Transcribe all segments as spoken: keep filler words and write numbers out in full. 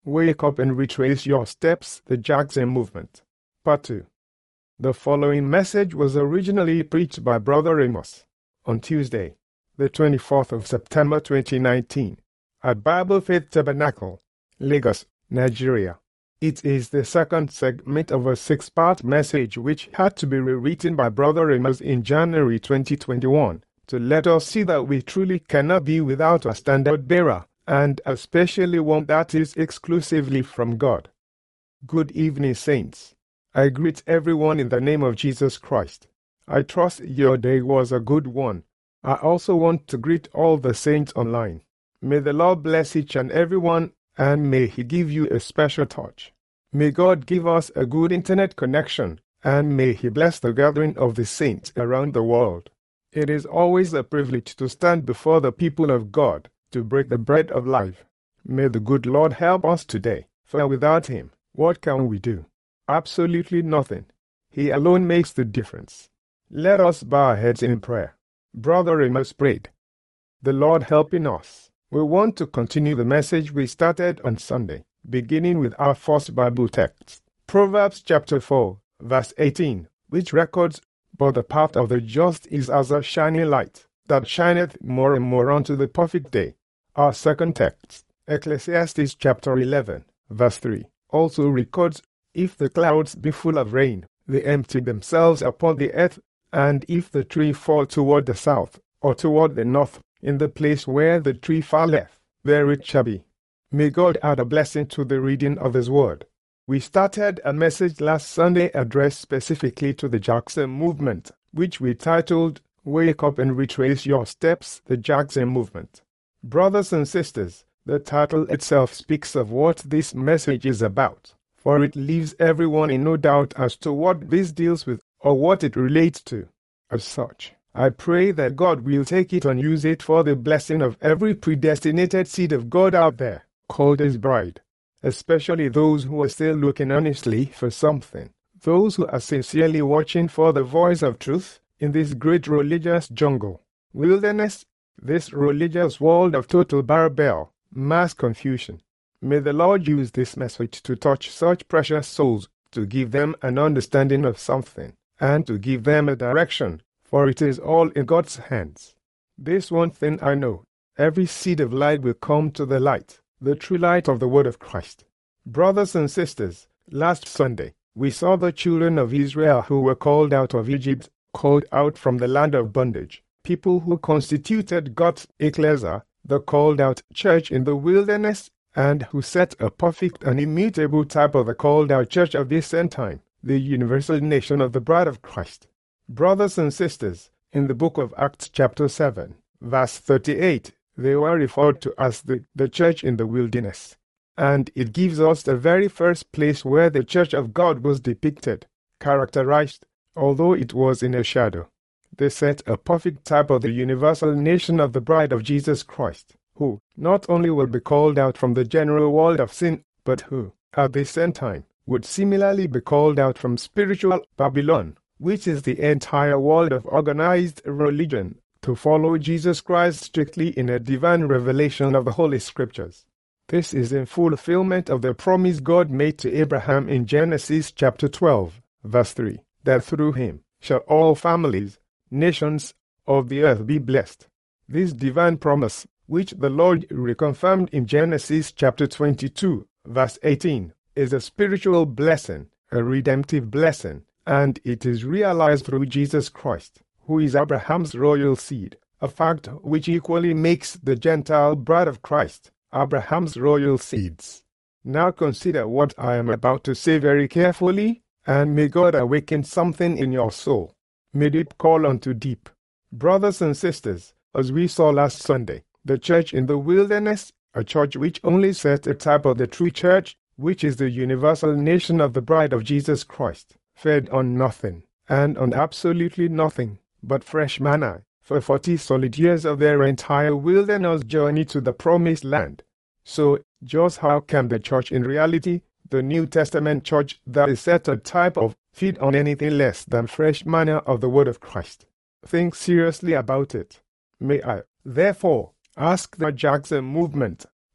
Wake up and retrace your steps, the Jackson Movement. Part two. The following message was originally preached by Brother Amos on Tuesday, the twenty-fourth of September twenty nineteen, at Bible Faith Tabernacle, Lagos, Nigeria. It is the second segment of a six-part message which had to be rewritten by Brother Amos in January twenty twenty-one to let us see that we truly cannot be without a standard bearer, and especially one that is exclusively from God. Good evening, saints. I greet everyone in the name of Jesus Christ. I trust your day was a good one. I also want to greet all the saints online. May the Lord bless each and everyone, and may He give you a special touch. May God give us a good internet connection, and may He bless the gathering of the saints around the world. It is always a privilege to stand before the people of God to break the bread of life. May the good Lord help us today, for without Him, what can we do? Absolutely nothing. He alone makes the difference. Let us bow our heads in prayer. Brother Amos prayed. The Lord helping us, we want to continue the message we started on Sunday, beginning with our first Bible text, Proverbs chapter four, verse eighteen, which records, "But the path of the just is as a shining light, that shineth more and more unto the perfect day." Our second text, Ecclesiastes chapter eleven, verse three, also records, "If the clouds be full of rain, they empty themselves upon the earth, and if the tree fall toward the south, or toward the north, in the place where the tree falleth, there it shall be." May God add a blessing to the reading of His Word. We started a message last Sunday addressed specifically to the Jackson Movement, which we titled, "Wake Up and Retrace Your Steps, the Jackson Movement." Brothers and sisters, the title itself speaks of what this message is about, for it leaves everyone in no doubt as to what this deals with or what it relates to. As such, I pray that God will take it and use it for the blessing of every predestinated seed of God out there, called His bride, especially those who are still looking earnestly for something, those who are sincerely watching for the voice of truth in this great religious jungle, wilderness, this religious world of total barbell, mass confusion. May the Lord use this message to touch such precious souls, to give them an understanding of something, and to give them a direction, for it is all in God's hands. This one thing I know, every seed of light will come to the light, the true light of the Word of Christ. Brothers and sisters, last Sunday, we saw the children of Israel who were called out of Egypt, called out from the land of bondage, people who constituted God's ecclesia, the called out church in the wilderness, and who set a perfect and immutable type of the called out church of this end time, the universal nation of the bride of Christ. Brothers and sisters, in the book of Acts chapter seven, verse thirty-eight, they were referred to as the, the church in the wilderness. And it gives us the very first place where the church of God was depicted, characterized, although it was in a shadow. They set a perfect type of the universal nation of the bride of Jesus Christ, who not only will be called out from the general world of sin, but who, at the same time, would similarly be called out from spiritual Babylon, which is the entire world of organized religion, to follow Jesus Christ strictly in a divine revelation of the Holy Scriptures. This is in fulfillment of the promise God made to Abraham in Genesis chapter twelve, verse three, that through him shall all families, nations of the earth be blessed. This divine promise, which the Lord reconfirmed in Genesis chapter twenty-two, verse eighteen, is a spiritual blessing, a redemptive blessing, and it is realized through Jesus Christ, who is Abraham's royal seed, a fact which equally makes the Gentile bride of Christ Abraham's royal seeds. Now consider what I am about to say very carefully, and may God awaken something in your soul. May deep call unto deep. Brothers and sisters, as we saw last Sunday, the church in the wilderness, a church which only set a type of the true church, which is the universal nation of the bride of Jesus Christ, fed on nothing, and on absolutely nothing, but fresh manna, for forty solid years of their entire wilderness journey to the promised land. So, just how can the church in reality, the New Testament church that is set a type of, feed on anything less than fresh manna of the Word of Christ? Think seriously about it. May I, therefore, ask the Jackson Movement,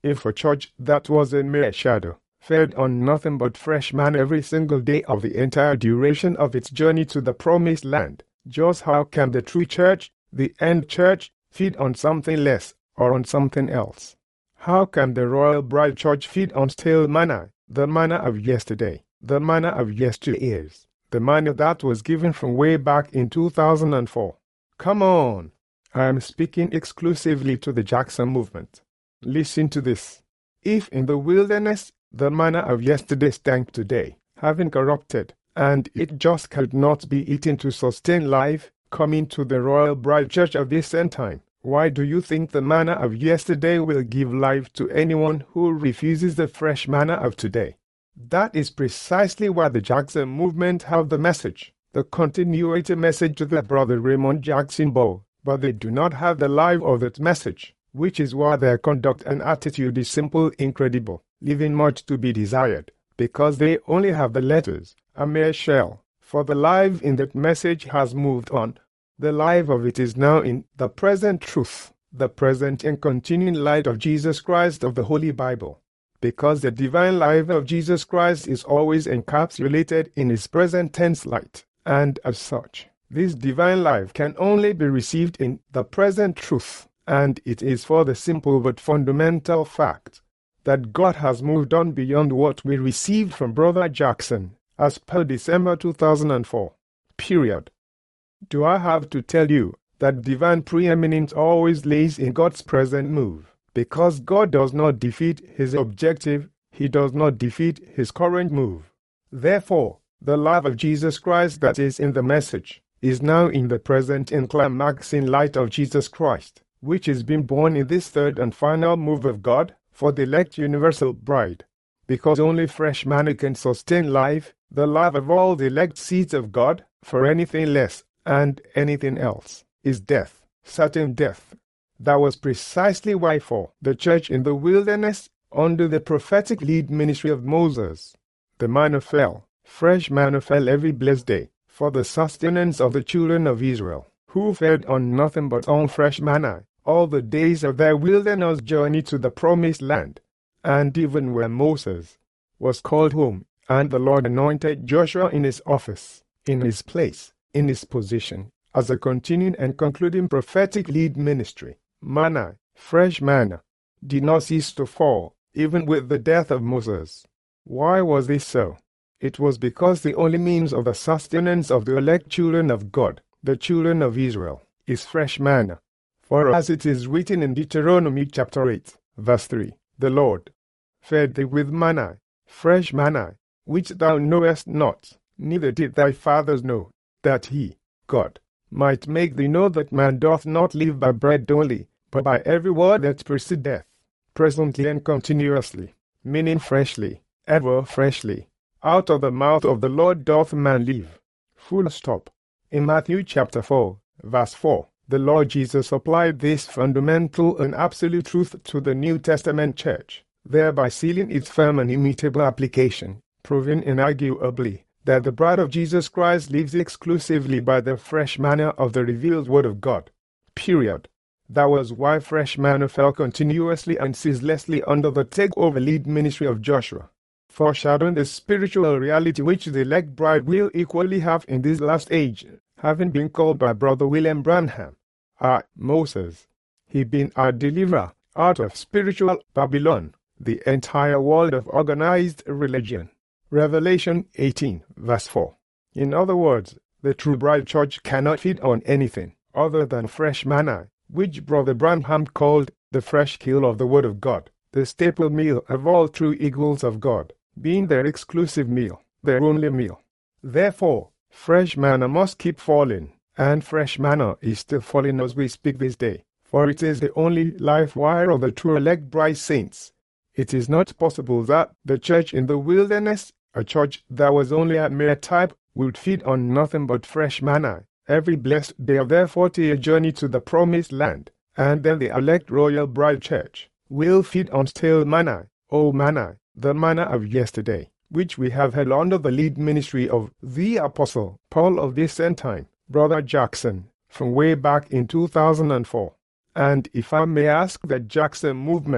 If a church that was a mere shadow fed on nothing but fresh manna every single day of the entire duration of its journey to the promised land, just how can the true church, the end church, feed on something less or on something else? How can the Royal Bride Church feed on stale manna, the manna of yesterday, the manna of yesteryears, the manna that was given from way back in two thousand four? Come on! I am speaking exclusively to the Jackson movement. Listen to this. If in the wilderness the manna of yesterday stank today, having corrupted, and it just could not be eaten to sustain life, coming to the Royal Bride Church of this end time, why do you think the manna of yesterday will give life to anyone who refuses the fresh manna of today? That is precisely why the Jackson movement have the message, the continuity message to the Brother Raymond Jackson Bowl, but they do not have the life of that message, which is why their conduct and attitude is simple, incredible, leaving much to be desired, because they only have the letters, a mere shell, for the life in that message has moved on. The life of it is now in the present truth, the present and continuing light of Jesus Christ of the Holy Bible, because the divine life of Jesus Christ is always encapsulated in his present tense light, and as such, this divine life can only be received in the present truth, and it is for the simple but fundamental fact that God has moved on beyond what we received from Brother Jackson as per December two thousand four. Period. Do I have to tell you that divine preeminence always lays in God's present move? Because God does not defeat his objective, he does not defeat his current move. Therefore, the life of Jesus Christ that is in the message is now in the present and climaxing light of Jesus Christ, which is being born in this third and final move of God for the elect universal bride. Because only fresh manna can sustain life, the life of all the elect seeds of God, for anything less and anything else is death, certain death. That was precisely why for the church in the wilderness, under the prophetic lead ministry of Moses, the manna fell, fresh manna fell every blessed day, for the sustenance of the children of Israel, who fed on nothing but on fresh manna, all the days of their wilderness journey to the promised land. And even when Moses was called home, and the Lord anointed Joshua in his office, in his place, in his position, as a continuing and concluding prophetic lead ministry, manna, fresh manna, did not cease to fall, even with the death of Moses. Why was this so? It was because the only means of the sustenance of the elect children of God, the children of Israel, is fresh manna. For as it is written in Deuteronomy chapter eight, verse three, the Lord fed thee with manna, fresh manna, which thou knowest not, neither did thy fathers know, that he, God, might make thee know that man doth not live by bread only, but by every word that proceedeth, presently and continuously, meaning freshly, ever freshly, out of the mouth of the Lord doth man live. Full stop. In Matthew chapter four, verse four, the Lord Jesus applied this fundamental and absolute truth to the New Testament church, thereby sealing its firm and immutable application, proving inarguably that the bride of Jesus Christ lives exclusively by the fresh manna of the revealed Word of God. Period. That was why fresh manna fell continuously and ceaselessly under the takeover lead ministry of Joshua, foreshadowing the spiritual reality which the elect bride will equally have in this last age, having been called by Brother William Branham, our Moses, he being our deliverer out of spiritual Babylon, the entire world of organized religion. Revelation eighteen, verse four. In other words, the true bride church cannot feed on anything other than fresh manna, which Brother Branham called the fresh kill of the Word of God, the staple meal of all true eagles of God, being their exclusive meal, their only meal. Therefore, fresh manna must keep falling, and fresh manna is still falling as we speak this day, for it is the only life wire of the true elect bride saints. It is not possible that the church in the wilderness, a church that was only a mere type, would feed on nothing but fresh manna every blessed day of their forty-year journey to the promised land, and then the elect royal bride church will feed on stale manna, old manna, the manna of yesterday, which we have held under the lead ministry of the Apostle Paul of this end time, Brother Jackson, from way back in two thousand four. And if I may ask, the Jackson movement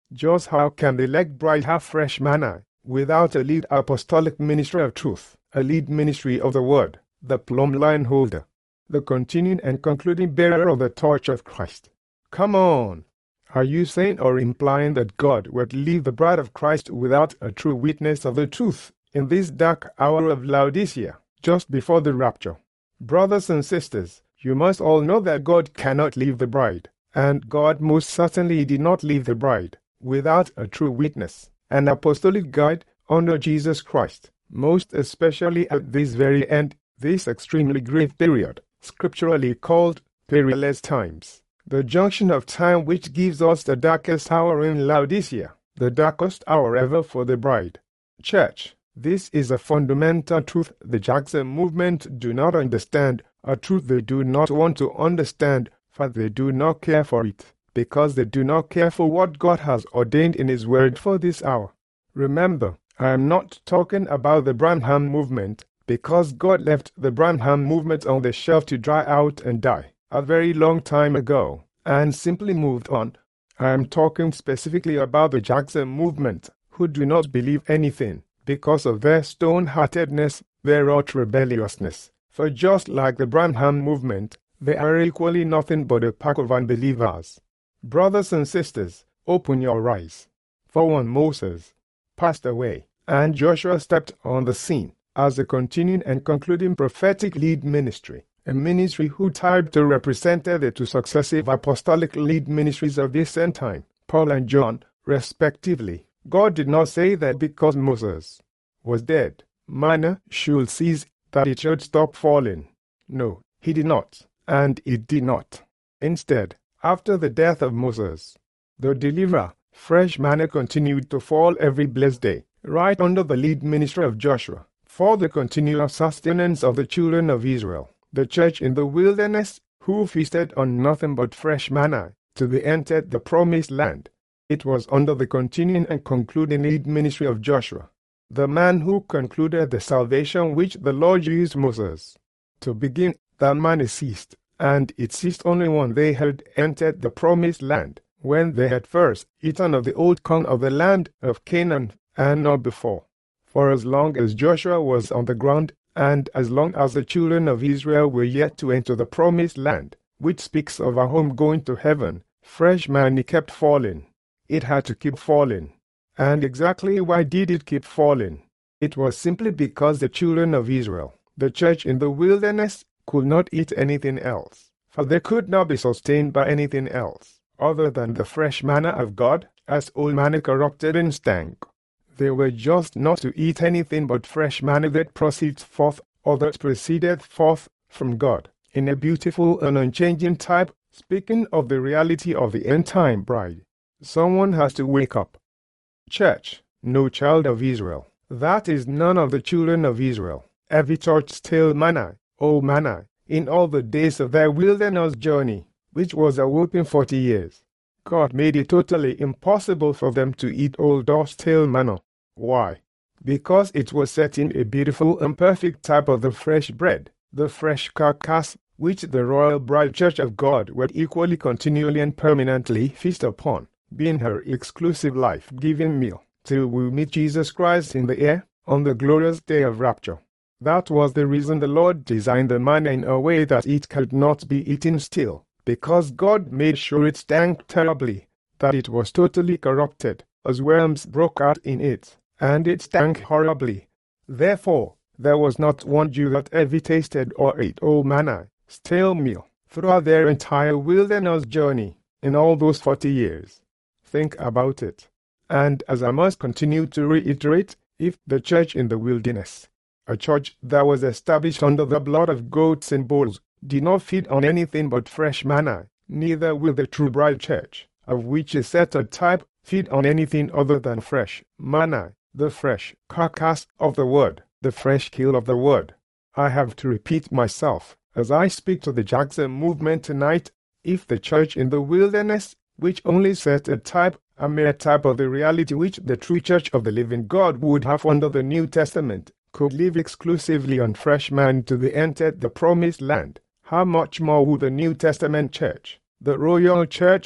Just how can the elect bride have fresh manna without a lead apostolic ministry of truth, a lead ministry of the word, the plumb line holder, the continuing and concluding bearer of the torch of Christ? Come on! Are you saying or implying that God would leave the bride of Christ without a true witness of the truth in this dark hour of Laodicea, just before the rapture? Brothers and sisters, you must all know that God cannot leave the bride, and God most certainly did not leave the bride without a true witness, an apostolic guide under Jesus Christ, most especially at this very end, this extremely grave period, scripturally called perilous times, the junction of time which gives us the darkest hour in Laodicea, the darkest hour ever for the bride. Church, this is a fundamental truth the Jackson movement do not understand, a truth they do not want to understand, for they do not care for it, because they do not care for what God has ordained in His Word for this hour. Remember, I am not talking about the Branham movement, because God left the Branham movement on the shelf to dry out and die a very long time ago, and simply moved on. I am talking specifically about the Jackson movement, who do not believe anything, because of their stone-heartedness, their ought rebelliousness. For just like the Branham movement, they are equally nothing but a pack of unbelievers. Brothers and sisters, open your eyes. For when Moses passed away, and Joshua stepped on the scene as a continuing and concluding prophetic lead ministry, a ministry who typed to represented the two successive apostolic lead ministries of this end time, Paul and John, respectively. God did not say that because Moses was dead, manna should cease, that it should stop falling. No, He did not, and it did not. Instead, after the death of Moses, the deliverer, fresh manna continued to fall every blessed day, right under the lead ministry of Joshua, for the continual sustenance of the children of Israel, the church in the wilderness, who feasted on nothing but fresh manna, till they entered the promised land. It was under the continuing and concluding lead ministry of Joshua, the man who concluded the salvation which the Lord used Moses to begin, that manna ceased, and it ceased only when they had entered the promised land, when they had first eaten of the old corn of the land of Canaan, and not before. For as long as Joshua was on the ground, and as long as the children of Israel were yet to enter the promised land, which speaks of a home going to heaven, fresh manna kept falling. It had to keep falling. And exactly why did it keep falling? It was simply because the children of Israel, the church in the wilderness, could not eat anything else, for they could not be sustained by anything else, other than the fresh manna of God, as old manna corrupted and stank. They were just not to eat anything but fresh manna that proceeds forth, or that proceeded forth from God, in a beautiful and unchanging type, speaking of the reality of the end-time bride. Someone has to wake up. Church, no child of Israel. That is none of the children of Israel. Every church stale manna, old manna, in all the days of their wilderness journey, which was a whooping forty years. God made it totally impossible for them to eat old or stale manna. Why? Because it was set in a beautiful and perfect type of the fresh bread, the fresh carcass, which the royal bride church of God would equally continually and permanently feast upon, being her exclusive life-giving meal, till we meet Jesus Christ in the air, on the glorious day of rapture. That was the reason the Lord designed the manna in a way that it could not be eaten still, because God made sure it stank terribly, that it was totally corrupted, as worms broke out in it, and it stank horribly. Therefore, there was not one Jew that ever tasted or ate old manna, stale meal, throughout their entire wilderness journey, in all those forty years. Think about it. And as I must continue to reiterate, if the church in the wilderness, a church that was established under the blood of goats and bulls, did not feed on anything but fresh manna, neither will the true bride church, of which is set a type, feed on anything other than fresh manna, the fresh carcass of the word, the fresh kill of the word. I have to repeat myself, as I speak to the Jackson movement tonight, if the church in the wilderness, which only set a type, a mere type of the reality which the true church of the living God would have under the New Testament, could live exclusively on fresh manna till they entered the promised land, how much more would the New Testament church, the royal church,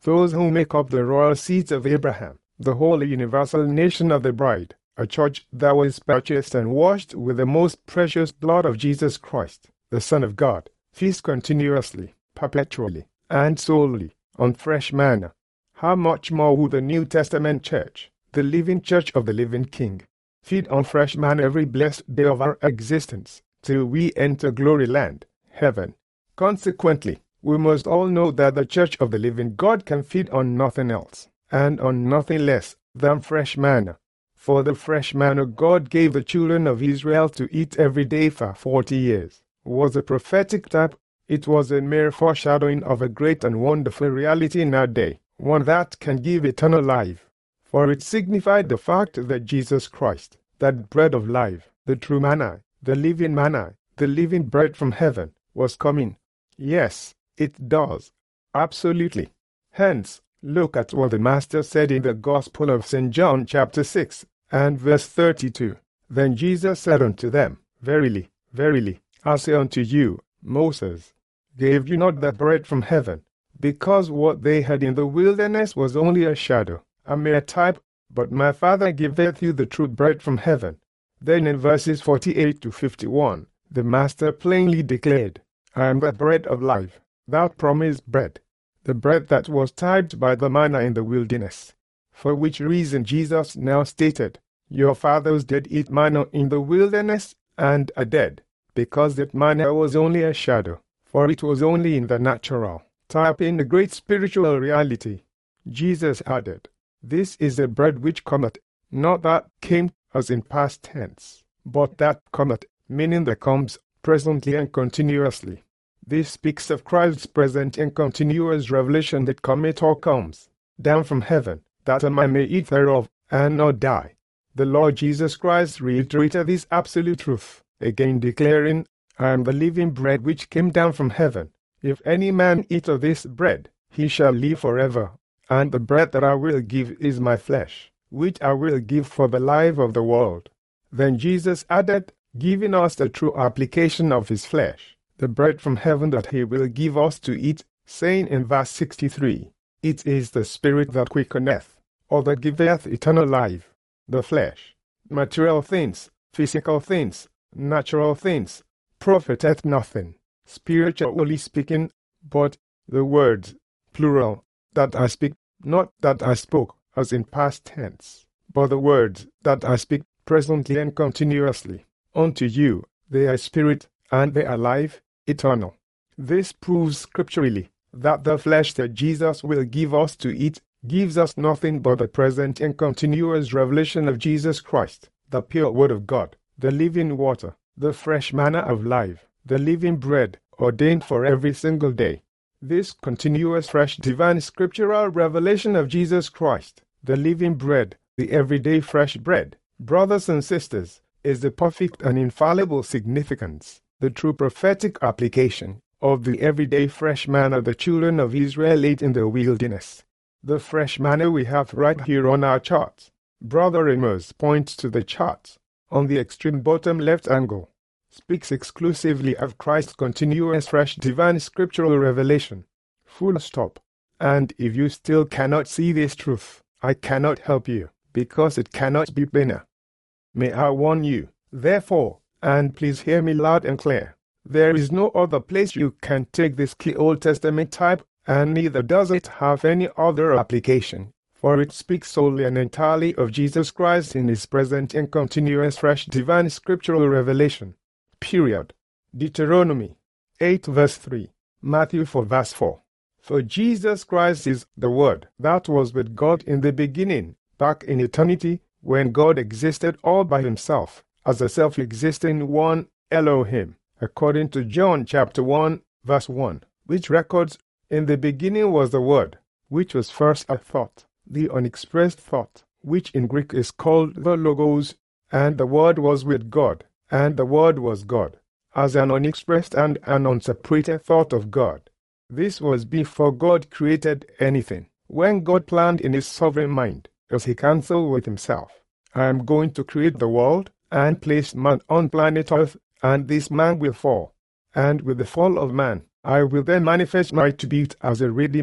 those who make up the royal seeds of Abraham, the holy universal nation of the bride, a church that was purchased and washed with the most precious blood of Jesus Christ, the Son of God, feast continuously, perpetually, and solely, on fresh manna. How much more will the New Testament church, the living church of the living King, feed on fresh manna every blessed day of our existence, till we enter glory land, heaven. Consequently, we must all know that the church of the living God can feed on nothing else, and on nothing less than fresh manna. For the fresh manna God gave the children of Israel to eat every day for forty years was a prophetic type. It was a mere foreshadowing of a great and wonderful reality in our day, one that can give eternal life. For it signified the fact that Jesus Christ, that bread of life, the true manna, the living manna, the living bread from heaven, was coming. Yes, it does. Absolutely. Hence, look at what the Master said in the Gospel of Saint John chapter six, and verse thirty-two. Then Jesus said unto them, Verily, verily, I say unto you, Moses gave you not that bread from heaven, because what they had in the wilderness was only a shadow, a mere type, but my Father giveth you the true bread from heaven. Then in verses forty-eight to fifty-one, the Master plainly declared, I am the bread of life, that promised bread, the bread that was typed by the manna in the wilderness. For which reason Jesus now stated, Your fathers did eat manna in the wilderness, and are dead, because that manna was only a shadow, for it was only in the natural, typing the great spiritual reality. Jesus added, This is the bread which cometh, not that came as in past tense, but that cometh, meaning that comes presently and continuously. This speaks of Christ's present and continuous revelation that cometh or comes down from heaven, that a man may eat thereof, and not die. The Lord Jesus Christ reiterated this absolute truth, again declaring, I am the living bread which came down from heaven. If any man eat of this bread, he shall live forever. And the bread that I will give is my flesh, which I will give for the life of the world. Then Jesus added, giving us the true application of his flesh, the bread from heaven that he will give us to eat, saying in verse sixty-three, It is the Spirit that quickeneth, or that giveth eternal life. The flesh, material things, physical things, natural things, profiteth nothing, spiritually speaking, but the words, plural, that I speak, not that I spoke, as in past tense, but the words that I speak presently and continuously, unto you, they are spirit, and they are life, eternal. This proves scripturally that the flesh that Jesus will give us to eat gives us nothing but the present and continuous revelation of Jesus Christ, the pure word of God, the living water, the fresh manna of life, the living bread, ordained for every single day. This continuous fresh divine scriptural revelation of Jesus Christ, the living bread, the everyday fresh bread, brothers and sisters, is the perfect and infallible significance, the true prophetic application, of the everyday fresh manna the children of Israel ate in the wilderness. The fresh manna we have right here on our charts. Brother Amos points to the charts, on the extreme bottom left angle, speaks exclusively of Christ's continuous fresh divine scriptural revelation. Full stop. And if you still cannot see this truth, I cannot help you, because it cannot be plainer. May I warn you, therefore, and please hear me loud and clear, there is no other place you can take this key Old Testament type, and neither does it have any other application, for it speaks solely and entirely of Jesus Christ in his present and continuous fresh divine scriptural revelation. Period. Deuteronomy eight verse three, Matthew four verse four. For Jesus Christ is the Word that was with God in the beginning, back in eternity, when God existed all by himself, as a self-existing one, Elohim, according to John chapter one, verse one, which records, In the beginning was the Word, which was first a thought, the unexpressed thought, which in Greek is called the Logos, and the Word was with God, and the Word was God, as an unexpressed and an unseparated thought of God. This was before God created anything, when God planned in his sovereign mind, as he counseled with himself, I am going to create the world, and place man on planet Earth, and this man will fall. And with the fall of man, I will then manifest my tribute as a Redeemer,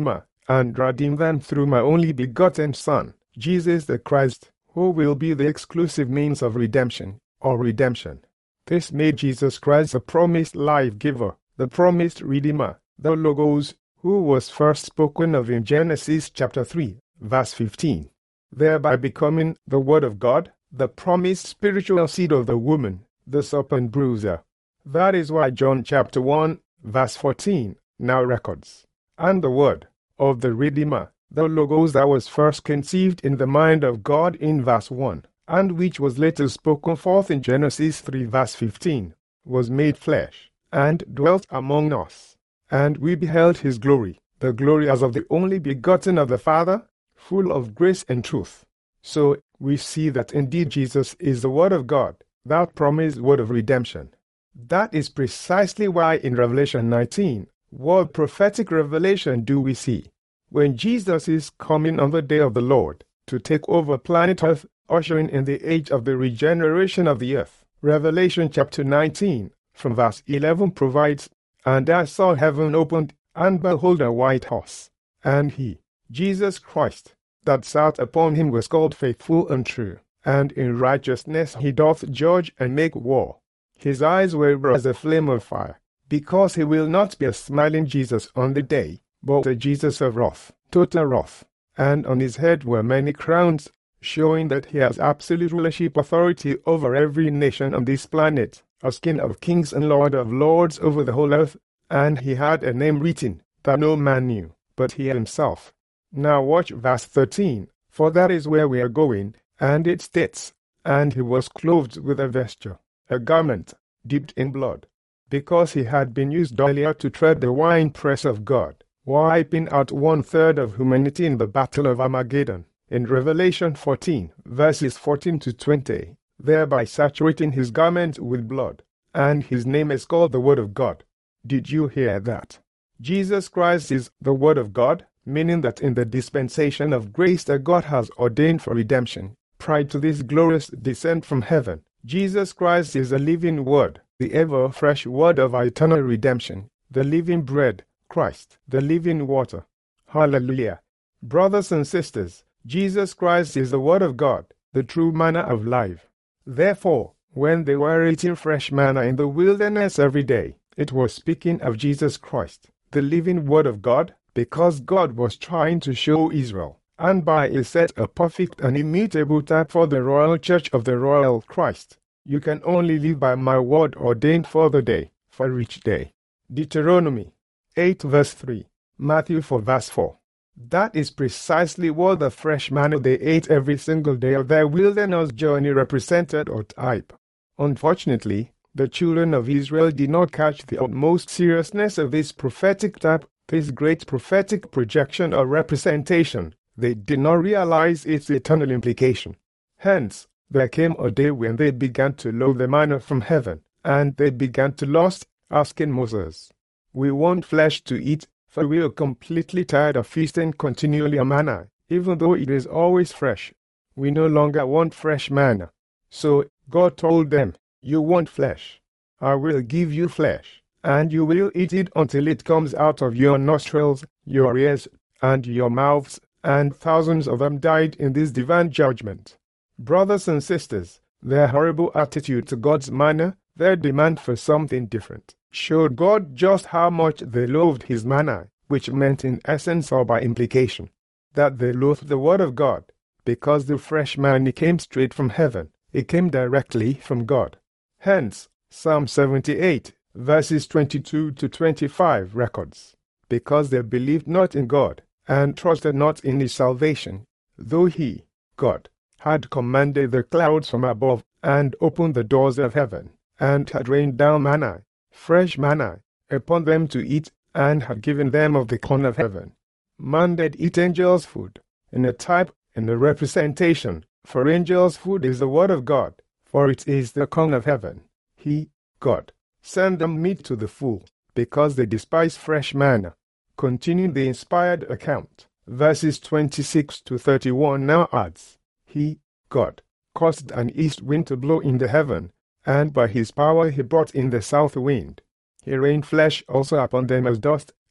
and redeem them through my only begotten Son, Jesus the Christ, who will be the exclusive means of redemption, or redemption. This made Jesus Christ the promised life-giver, the promised Redeemer, the Logos, who was first spoken of in Genesis chapter three, verse fifteen, thereby becoming the Word of God, the promised spiritual seed of the woman, the serpent bruiser. That is why John chapter one, verse fourteen, now records, and the Word of the Redeemer, the Logos that was first conceived in the mind of God in verse one, and which was later spoken forth in Genesis three verse fifteen, was made flesh, and dwelt among us. And we beheld his glory, the glory as of the only begotten of the Father, full of grace and truth. So, we see that indeed Jesus is the Word of God, that promised word of redemption. That is precisely why in Revelation nineteen, what prophetic revelation do we see? When Jesus is coming on the day of the Lord, to take over planet Earth, ushering in the age of the regeneration of the earth. Revelation chapter nineteen, from verse eleven provides, "And I saw heaven opened, and behold a white horse, and he, Jesus Christ, that sat upon him was called Faithful and True, and in righteousness he doth judge and make war. His eyes were as a flame of fire, because he will not be a smiling Jesus on the day, but a Jesus of wrath, total wrath, and on his head were many crowns, showing that he has absolute rulership authority over every nation on this planet, as King of kings and Lord of lords over the whole earth, and he had a name written that no man knew, but he himself." Now watch verse thirteen, for that is where we are going, and it states, "And he was clothed with a vesture, a garment, dipped in blood, because he had been used earlier to tread the winepress of God, wiping out one-third of humanity in the battle of Armageddon." In Revelation fourteen, verses fourteen to twenty, thereby saturating his garment with blood, and his name is called the Word of God. Did you hear that? Jesus Christ is the Word of God, meaning that in the dispensation of grace that God has ordained for redemption, prior to this glorious descent from heaven, Jesus Christ is the living Word, the ever-fresh Word of our eternal redemption, the living bread, Christ, the living water. Hallelujah. Brothers and sisters, Jesus Christ is the Word of God, the true manna of life. Therefore, when they were eating fresh manna in the wilderness every day, it was speaking of Jesus Christ, the living Word of God, because God was trying to show Israel, and by it set a perfect and immutable type for the royal church of the royal Christ. You can only live by my word ordained for the day, for each day. Deuteronomy eight verse three, Matthew four verse four. That is precisely what the fresh manna they ate every single day of their wilderness journey represented or type. Unfortunately, the children of Israel did not catch the utmost seriousness of this prophetic type, this great prophetic projection or representation. They did not realize its eternal implication. Hence, there came a day when they began to loathe the manna from heaven, and they began to lust, asking Moses, "We want flesh to eat, for we are completely tired of feasting continually on manna, even though it is always fresh. We no longer want fresh manna." So God told them, "You want flesh. I will give you flesh, and you will eat it until it comes out of your nostrils, your ears, and your mouths," and thousands of them died in this divine judgment. Brothers and sisters, their horrible attitude to God's manna, their demand for something different, showed God just how much they loathed his manna, which meant in essence or by implication, that they loathed the Word of God, because the fresh manna came straight from heaven. It came directly from God. Hence, Psalm seventy-eight, verses twenty-two to twenty-five records, "Because they believed not in God, and trusted not in his salvation, though he, God, had commanded the clouds from above, and opened the doors of heaven, and had rained down manna, fresh manna, upon them to eat, and had given them of the corn of heaven." Man did eat angels' food, in a type and a representation, for angels' food is the Word of God, for it is the corn of heaven. He, God, sent them meat to the full, because they despise fresh manna. Continuing the inspired account, verses twenty-six to thirty-one now adds, "He, God, caused an east wind to blow in the heaven, and by his power he brought in the south wind. He rained flesh also upon them as dust,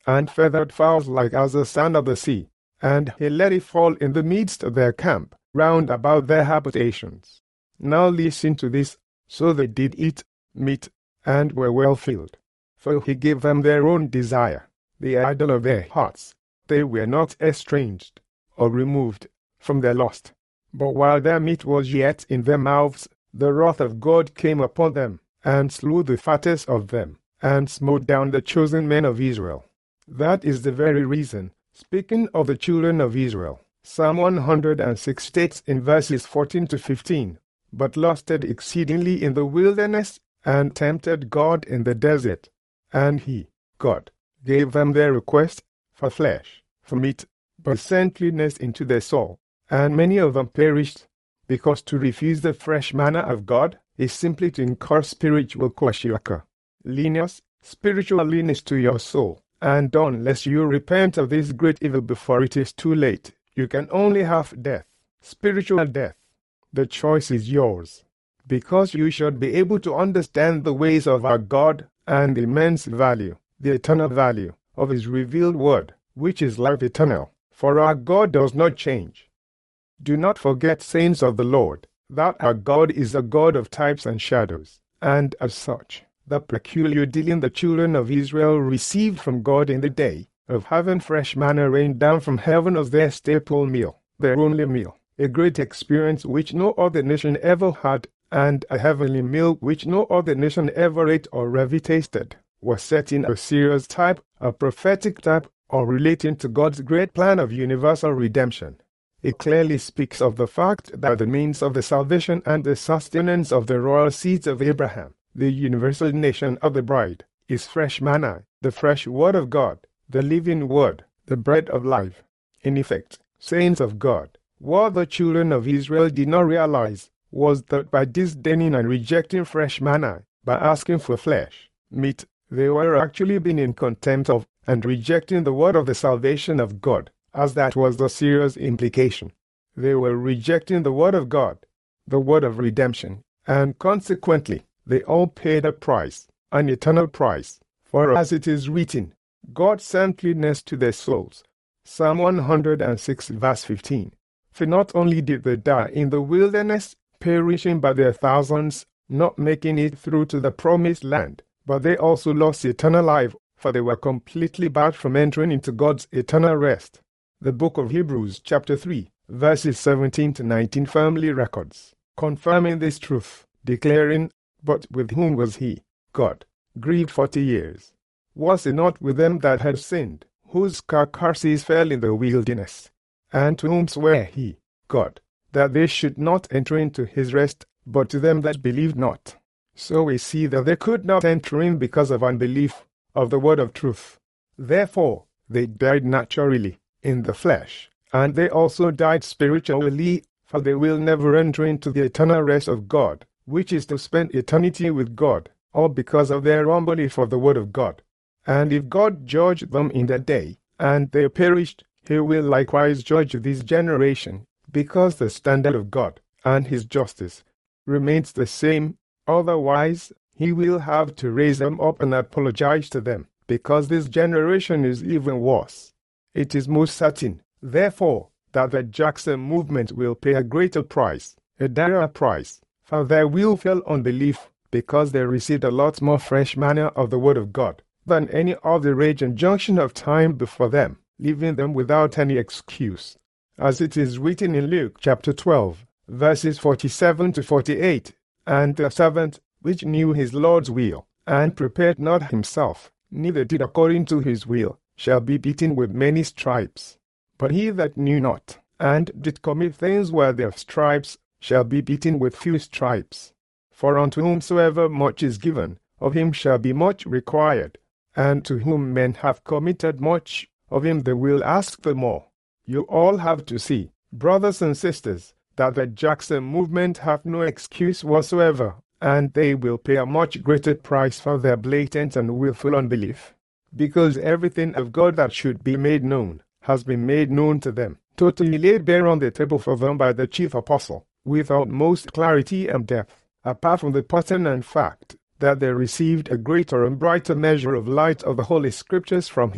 and feathered fowls like as the sand of the sea. And he let it fall in the midst of their camp, round about their habitations. Now listen to this. So they did eat meat, and were well filled. For he gave them their own desire, the idol of their hearts. They were not estranged, or removed, from their lust. But while their meat was yet in their mouths, the wrath of God came upon them, and slew the fattest of them, and smote down the chosen men of Israel. That is the very reason, speaking of the children of Israel, Psalm one hundred six states in verses fourteen to fifteen, "But lusted exceedingly in the wilderness, and tempted God in the desert. And he, God, gave them their request, for flesh, for meat, but sent cleanness into their soul. And many of them perished, because to refuse the fresh manna of God is simply to incur spiritual kwashiorkor, leanness, spiritual leanness to your soul. And unless you repent of this great evil before it is too late, you can only have death, spiritual death. The choice is yours, because you should be able to understand the ways of our God and the immense value, the eternal value, of his revealed word, which is life eternal, for our God does not change. Do not forget, saints of the Lord, that our God is a God of types and shadows, and as such, the peculiar dealing the children of Israel received from God in the day of having fresh manna rained down from heaven as their staple meal, their only meal, a great experience which no other nation ever had, and a heavenly meal which no other nation ever ate or ever tasted, was set in a serious type, a prophetic type, or relating to God's great plan of universal redemption. It clearly speaks of the fact that the means of the salvation and the sustenance of the royal seeds of Abraham, the universal nation of the bride, is fresh manna, the fresh word of God, the living word, the bread of life. In effect, saints of God, what the children of Israel did not realize was that by disdaining and rejecting fresh manna, by asking for flesh, meat, they were actually being in contempt of and rejecting the word of the salvation of God, as that was the serious implication. They were rejecting the word of God, the word of redemption, and consequently, they all paid a price, an eternal price, for as it is written, God sent cleanness to their souls. Psalm one hundred six verse fifteen. For not only did they die in the wilderness, perishing by their thousands, not making it through to the promised land, but they also lost eternal life, for they were completely barred from entering into God's eternal rest. The book of Hebrews chapter three, verses seventeen to nineteen firmly records, confirming this truth, declaring, "But with whom was he, God, grieved forty years? Was it not with them that had sinned, whose carcasses fell in the wilderness? And to whom sware he, God, that they should not enter into his rest, but to them that believed not?" So we see that they could not enter in because of unbelief of the word of truth. Therefore, they died naturally, in the flesh, and they also died spiritually, for they will never enter into the eternal rest of God, which is to spend eternity with God, all because of their unbelief of the word of God. And if God judged them in that day, and they perished, he will likewise judge this generation, because the standard of God, and his justice, remains the same. Otherwise, he will have to raise them up and apologize to them, because this generation is even worse. It is most certain, therefore, that the Jackson movement will pay a greater price, a dearer price, for their willful unbelief, because they received a lot more fresh manna of the word of God than any other age and junction of time before them, leaving them without any excuse. As it is written in Luke chapter twelve, verses forty-seven to forty-eight, "And the servant, which knew his Lord's will, and prepared not himself, neither did according to his will, shall be beaten with many stripes. But he that knew not, and did commit things worthy of stripes, shall be beaten with few stripes. For unto whomsoever much is given, of him shall be much required, and to whom men have committed much, of him they will ask the more." You all have to see, brothers and sisters, that the Jackson movement have no excuse whatsoever, and they will pay a much greater price for their blatant and willful unbelief, because everything of God that should be made known has been made known to them, totally laid bare on the table for them by the chief apostle, without most clarity and depth, apart from the pattern and fact that they received a greater and brighter measure of light of the Holy Scriptures from him,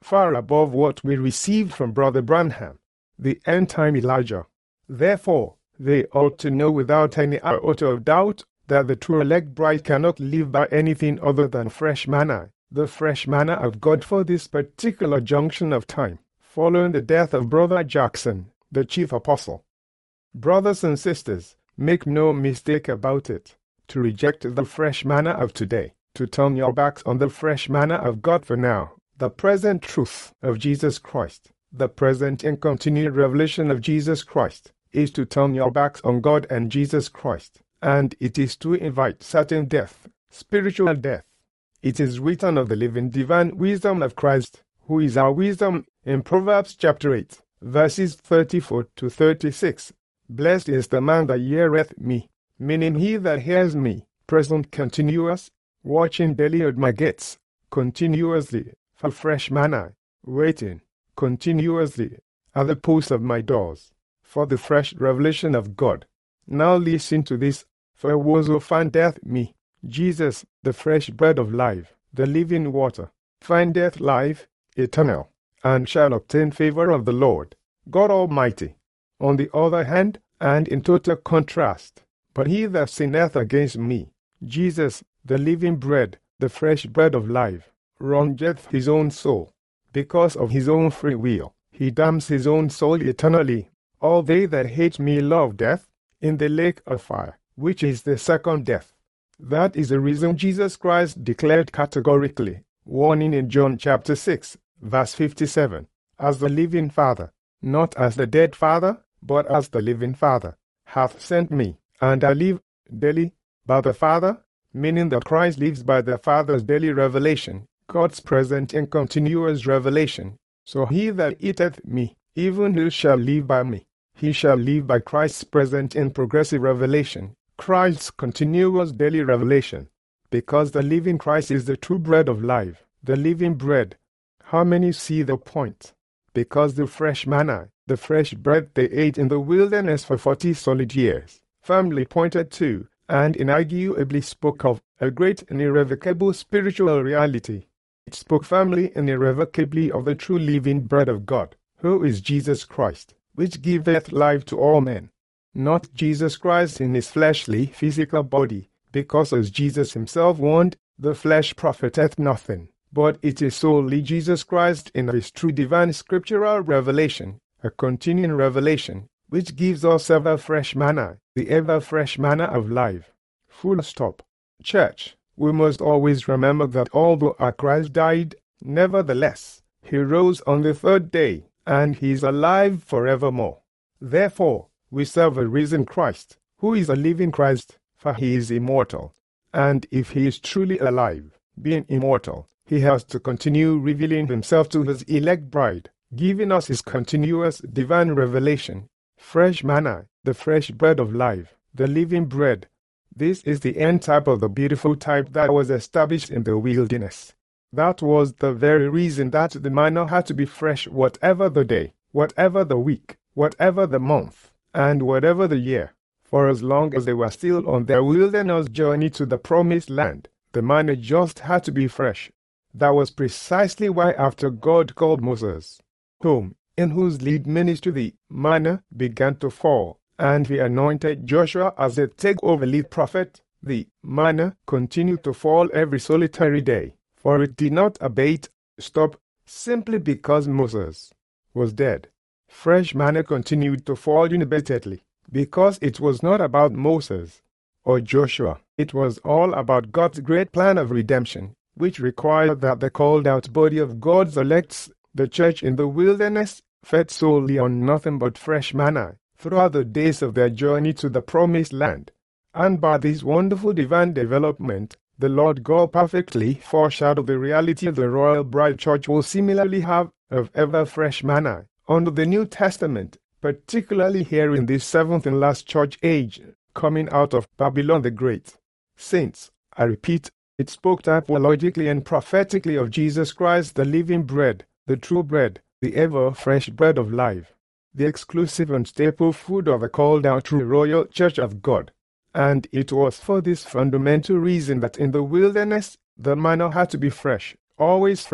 far above what we received from Brother Branham, the end-time Elijah. Therefore, they ought to know without any iota of doubt that the true elect bride cannot live by anything other than fresh manna, the fresh manna of God for this particular junction of time, following the death of Brother Jackson, the chief apostle. Brothers and sisters, make no mistake about it. To reject the fresh manna of today, to turn your backs on the fresh manna of God for now, the present truth of Jesus Christ, the present and continued revelation of Jesus Christ, is to turn your backs on God and Jesus Christ, and it is to invite certain death, spiritual death. It is written of the living divine wisdom of Christ, who is our wisdom, in Proverbs chapter eight, verses thirty-four to thirty-six. Blessed is the man that heareth me, meaning he that hears me, present continuous, watching daily at my gates, continuously, for fresh manna, waiting, continuously, at the posts of my doors, for the fresh revelation of God. Now listen to this, for whoso findeth me, Jesus, the fresh bread of life, the living water, findeth life, eternal, and shall obtain favor of the Lord, God Almighty. On the other hand, and in total contrast, but he that sinneth against me, Jesus, the living bread, the fresh bread of life, wrongeth his own soul. Because of his own free will, he damns his own soul eternally. All they that hate me love death, in the lake of fire, which is the second death. That is the reason Jesus Christ declared categorically, warning in John chapter six, verse fifty-seven, as the living Father, not as the dead Father, but as the living Father, hath sent me, and I live daily by the Father, meaning that Christ lives by the Father's daily revelation, God's present and continuous revelation. So he that eateth me, even he shall live by me. He shall live by Christ's present and progressive revelation, Christ's continuous daily revelation, because the living Christ is the true bread of life, the living bread. How many see the point? Because the fresh manna, the fresh bread they ate in the wilderness for forty solid years, firmly pointed to, and inarguably spoke of, a great and irrevocable spiritual reality. It spoke firmly and irrevocably of the true living bread of God, who is Jesus Christ, which giveth life to all men. Not Jesus Christ in his fleshly, physical body, because as Jesus himself warned, the flesh profiteth nothing, but it is solely Jesus Christ in his true divine scriptural revelation, a continuing revelation, which gives us ever fresh manna, the ever fresh manna of life. Full stop. Church, we must always remember that although our Christ died, nevertheless, he rose on the third day, and he is alive forevermore. Therefore, we serve a risen Christ, who is a living Christ, for he is immortal. And if he is truly alive, being immortal, he has to continue revealing himself to his elect bride, giving us his continuous divine revelation, fresh manna, the fresh bread of life, the living bread. This is the end type of the beautiful type that was established in the wilderness. That was the very reason that the manna had to be fresh whatever the day, whatever the week, whatever the month, and whatever the year. For as long as they were still on their wilderness journey to the promised land, the manna just had to be fresh. That was precisely why after God called Moses, whom, in whose lead ministry the manna began to fall, and he anointed Joshua as a take-over lead prophet, the manna continued to fall every solitary day, for it did not abate, stop, simply because Moses was dead. Fresh manna continued to fall unabatedly, because it was not about Moses or Joshua. It was all about God's great plan of redemption, which required that the called-out body of God's elects, the church in the wilderness, fed solely on nothing but fresh manna throughout the days of their journey to the promised land. And by this wonderful divine development, the Lord God perfectly foreshadowed the reality the Royal Bride Church will similarly have of ever fresh manna under the New Testament, particularly here in this seventh and last church age, coming out of Babylon the Great. Saints, I repeat, it spoke typologically and prophetically of Jesus Christ, the living bread, the true bread, the ever-fresh bread of life, the exclusive and staple food of the called-out true royal church of God. And it was for this fundamental reason that in the wilderness, the manna had to be fresh, always fresh,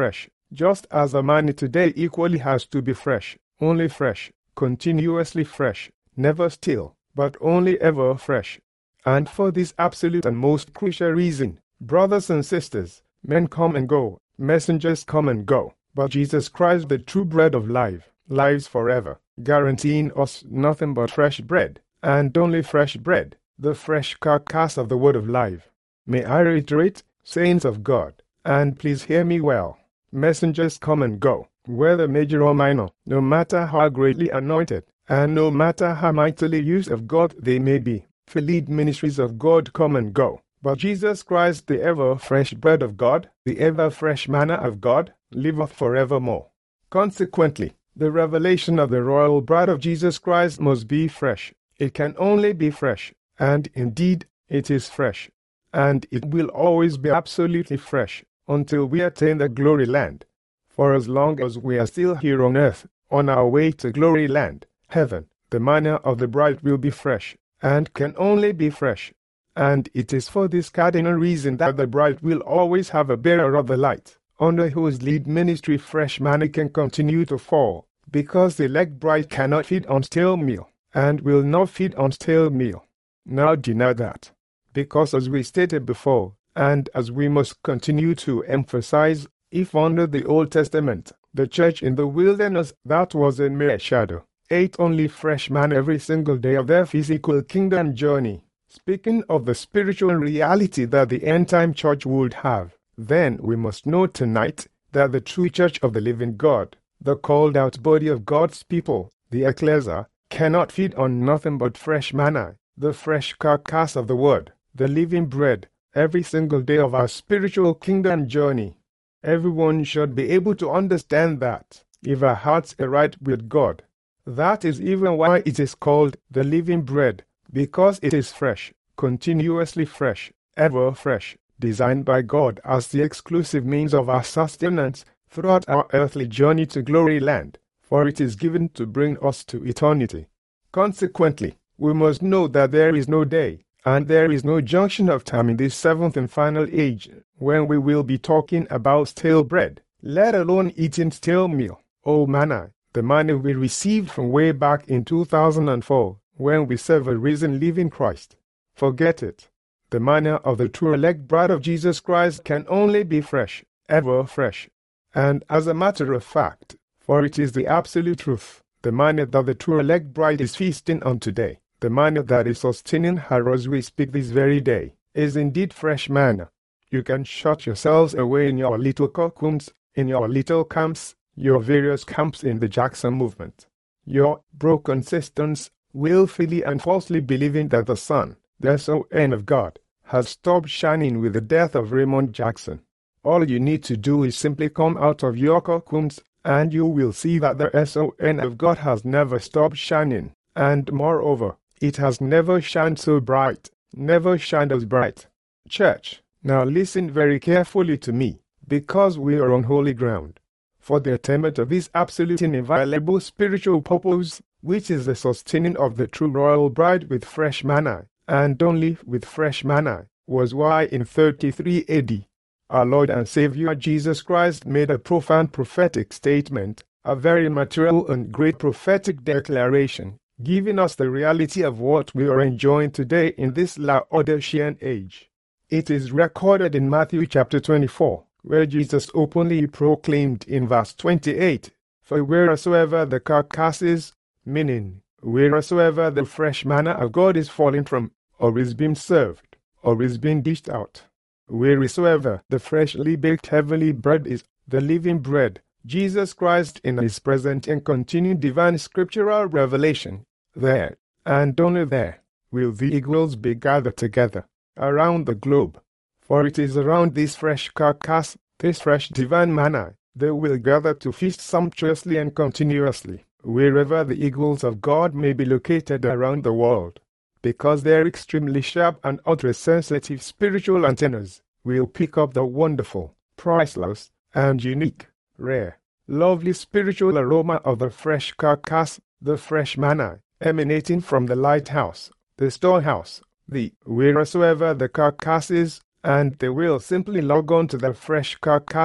Just as the manna today equally has to be fresh, only fresh, continuously fresh, never still, but only ever fresh. And for this absolute and most crucial reason, brothers and sisters, men come and go, messengers come and go, but Jesus Christ, the true bread of life, lives forever, guaranteeing us nothing but fresh bread, and only fresh bread, the fresh carcass of the word of life. May I reiterate, saints of God, and please hear me well. Messengers come and go, whether major or minor, no matter how greatly anointed, and no matter how mightily used of God they may be. Filled ministries of God come and go, but Jesus Christ, the ever-fresh bread of God, the ever-fresh manna of God, liveth forevermore. Consequently, the revelation of the royal bride of Jesus Christ must be fresh. It can only be fresh, and indeed, it is fresh. And it will always be absolutely fresh, until we attain the glory land. For as long as we are still here on earth, on our way to glory land, heaven, the manna of the bride will be fresh, and can only be fresh. And it is for this cardinal reason that the bride will always have a bearer of the light, under whose lead ministry fresh manna can continue to fall, because the elect bride cannot feed on stale meal, and will not feed on stale meal. Now deny that, because as we stated before, and as we must continue to emphasize, if under the Old Testament, the church in the wilderness, that was a mere shadow, ate only fresh manna every single day of their physical kingdom journey, speaking of the spiritual reality that the end-time church would have, then we must know tonight that the true church of the living God, the called-out body of God's people, the ecclesia, cannot feed on nothing but fresh manna, the fresh carcass of the word, the living bread, every single day of our spiritual kingdom journey. Everyone should be able to understand that, if our hearts are right with God. That is even why it is called the living bread, because it is fresh, continuously fresh, ever fresh, designed by God as the exclusive means of our sustenance throughout our earthly journey to glory land, for it is given to bring us to eternity. Consequently, we must know that there is no day, and there is no junction of time in this seventh and final age when we will be talking about stale bread, let alone eating stale meal, or manna, the manna we received from way back in two thousand four, when we serve a risen living Christ. Forget it. The manna of the true elect bride of Jesus Christ can only be fresh, ever fresh. And as a matter of fact, for it is the absolute truth, the manna that the true elect bride is feasting on today, the manna that is sustaining her as we speak this very day, is indeed fresh manna. You can shut yourselves away in your little cocoons, in your little camps, your various camps in the Jackson movement. Your broken systems, willfully and falsely believing that the sun, the S O N of God, has stopped shining with the death of Raymond Jackson. All you need to do is simply come out of your cocoons, and you will see that the S O N of God has never stopped shining, and moreover, it has never shined so bright, never shined as bright. Church, now listen very carefully to me, because we are on holy ground. For the attainment of this absolute and inviolable spiritual purpose, which is the sustaining of the true royal bride with fresh manna, and only with fresh manna, was why in thirty-three A D, our Lord and Savior Jesus Christ made a profound prophetic statement, a very material and great prophetic declaration, giving us the reality of what we are enjoying today in this Laodicean age. It is recorded in Matthew chapter twenty-four, where Jesus openly proclaimed in verse twenty-eight, "For wheresoever the carcass is," meaning, wheresoever the fresh manna of God is falling from, or is being served, or is being dished out, wheresoever the freshly baked heavenly bread is, the living bread, Jesus Christ in his present and continued divine scriptural revelation, there, and only there, will the eagles be gathered together, around the globe. For it is around this fresh carcass, this fresh divine manna, they will gather to feast sumptuously and continuously, wherever the eagles of God may be located around the world, because their extremely sharp and ultra-sensitive spiritual antennas will pick up the wonderful, priceless, and unique, rare, lovely spiritual aroma of the fresh carcass, the fresh manna, emanating from the lighthouse, the storehouse, the wheresoever the carcass is, and they will simply log on to the fresh carcass,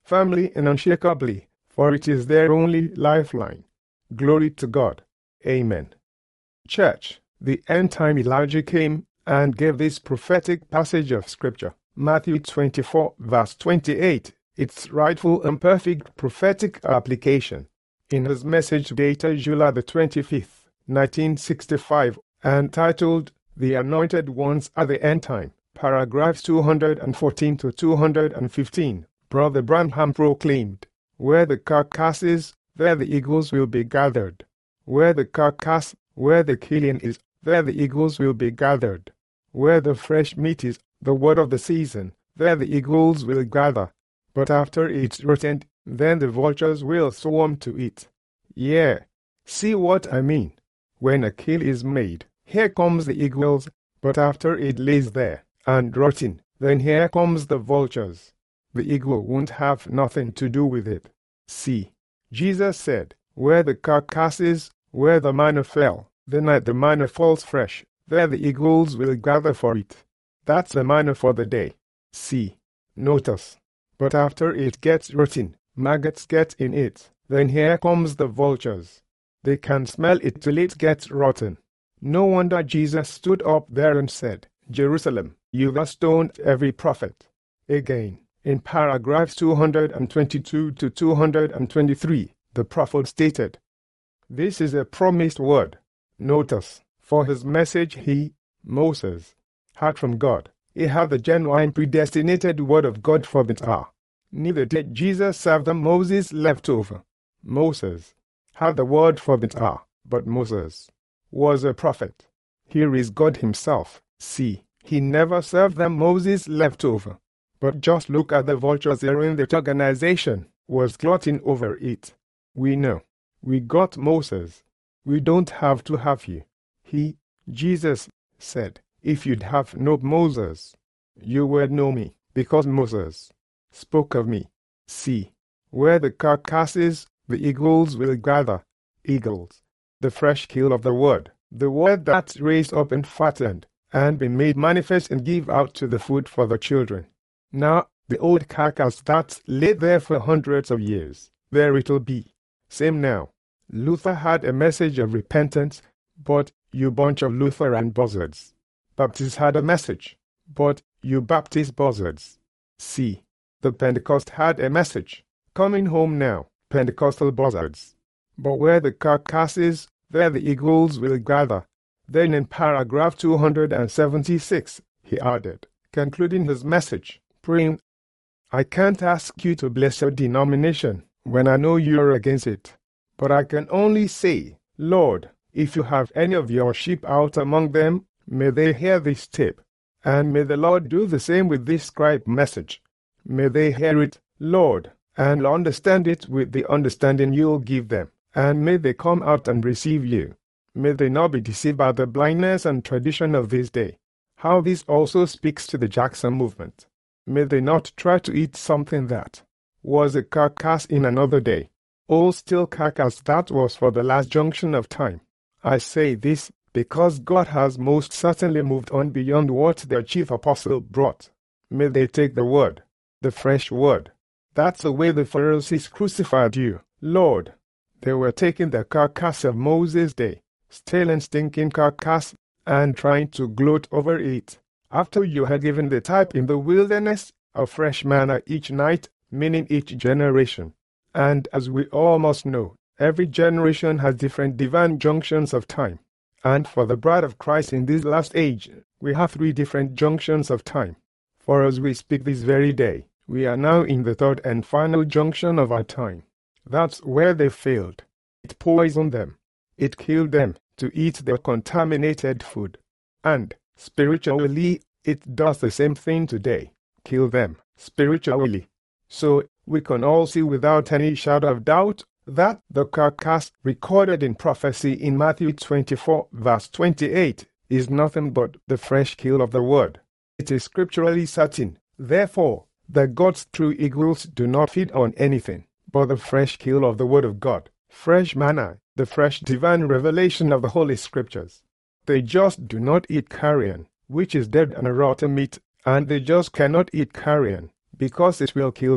firmly and unshakably, for it is their only lifeline. Glory to God. Amen. Church, the end-time Elijah came and gave this prophetic passage of Scripture, Matthew twenty-four, verse twenty-eight, its rightful and perfect prophetic application. In his message dated July the twenty-fifth, nineteen sixty-five, and titled, The Anointed Ones at the End Time, paragraphs two hundred fourteen to two hundred fifteen, Brother Branham proclaimed, Where the carcass is, there the eagles will be gathered. Where the carcass, where the killing is, there the eagles will be gathered. Where the fresh meat is, the word of the season, there the eagles will gather. But after it's rotten, then the vultures will swarm to it. Yeah, see what I mean? When a kill is made, here comes the eagles, but after it lays there and rotting, then here comes the vultures. The eagle won't have nothing to do with it. See, Jesus said, Where the carcass is, where the manna fell, the night the manna falls fresh, there the eagles will gather for it. That's the manna for the day. See, notice. But after it gets rotten, maggots get in it, then here comes the vultures. They can smell it till it gets rotten. No wonder Jesus stood up there and said, Jerusalem, you have stoned every prophet. Again, in paragraphs two hundred twenty-two to two hundred twenty-three, the prophet stated, This is a promised word. Notice, for his message he, Moses, had from God. He had the genuine predestinated word of God for that hour. Neither did Jesus serve the Moses left over. Moses had the word for that hour, but Moses was a prophet. Here is God himself. See, he never served the Moses left over. But just look at the vultures here in that organization was glutting over it. We know. We got Moses. We don't have to have you. He, Jesus, said, If you'd have no Moses, you would know me, because Moses spoke of me. See, where the carcass is, the eagles will gather. Eagles, the fresh kill of the word, the word that's raised up and fattened, and be made manifest and give out to the food for the children. Now, the old carcass that's laid there for hundreds of years, there it'll be. Same now. Luther had a message of repentance, but you bunch of Lutheran buzzards. Baptists had a message, but you Baptist buzzards. See, the Pentecost had a message. Coming home now, Pentecostal buzzards. But where the carcass is, there the eagles will gather. Then in paragraph two hundred seventy-six, he added, concluding his message, praying, I can't ask you to bless your denomination when I know you're against it. But I can only say, Lord, if you have any of your sheep out among them, may they hear this tape. And may the Lord do the same with this scribe message. May they hear it, Lord, and understand it with the understanding you'll give them. And may they come out and receive you. May they not be deceived by the blindness and tradition of this day. How this also speaks to the Jackson movement. May they not try to eat something that was a carcass in another day. Old steel carcass that was for the last junction of time. I say this because God has most certainly moved on beyond what their chief apostle brought. May they take the word, the fresh word. That's the way the Pharisees crucified you, Lord. They were taking the carcass of Moses' day, stale and stinking carcass, and trying to gloat over it. After you had given the type in the wilderness of fresh manna each night, meaning each generation. And as we all must know, every generation has different divine junctions of time. And for the bride of Christ in this last age, we have three different junctions of time. For as we speak this very day, we are now in the third and final junction of our time. That's where they failed. It poisoned them. It killed them to eat their contaminated food. And, spiritually, it does the same thing today. Kill them, spiritually. So, we can all see without any shadow of doubt that the carcass recorded in prophecy in Matthew twenty-four, verse twenty-eight, is nothing but the fresh kill of the word. It is scripturally certain, therefore, that God's true eagles do not feed on anything but the fresh kill of the word of God, fresh manna, the fresh divine revelation of the Holy Scriptures. They just do not eat carrion, which is dead and rotten meat, and they just cannot eat carrion, because it will kill them.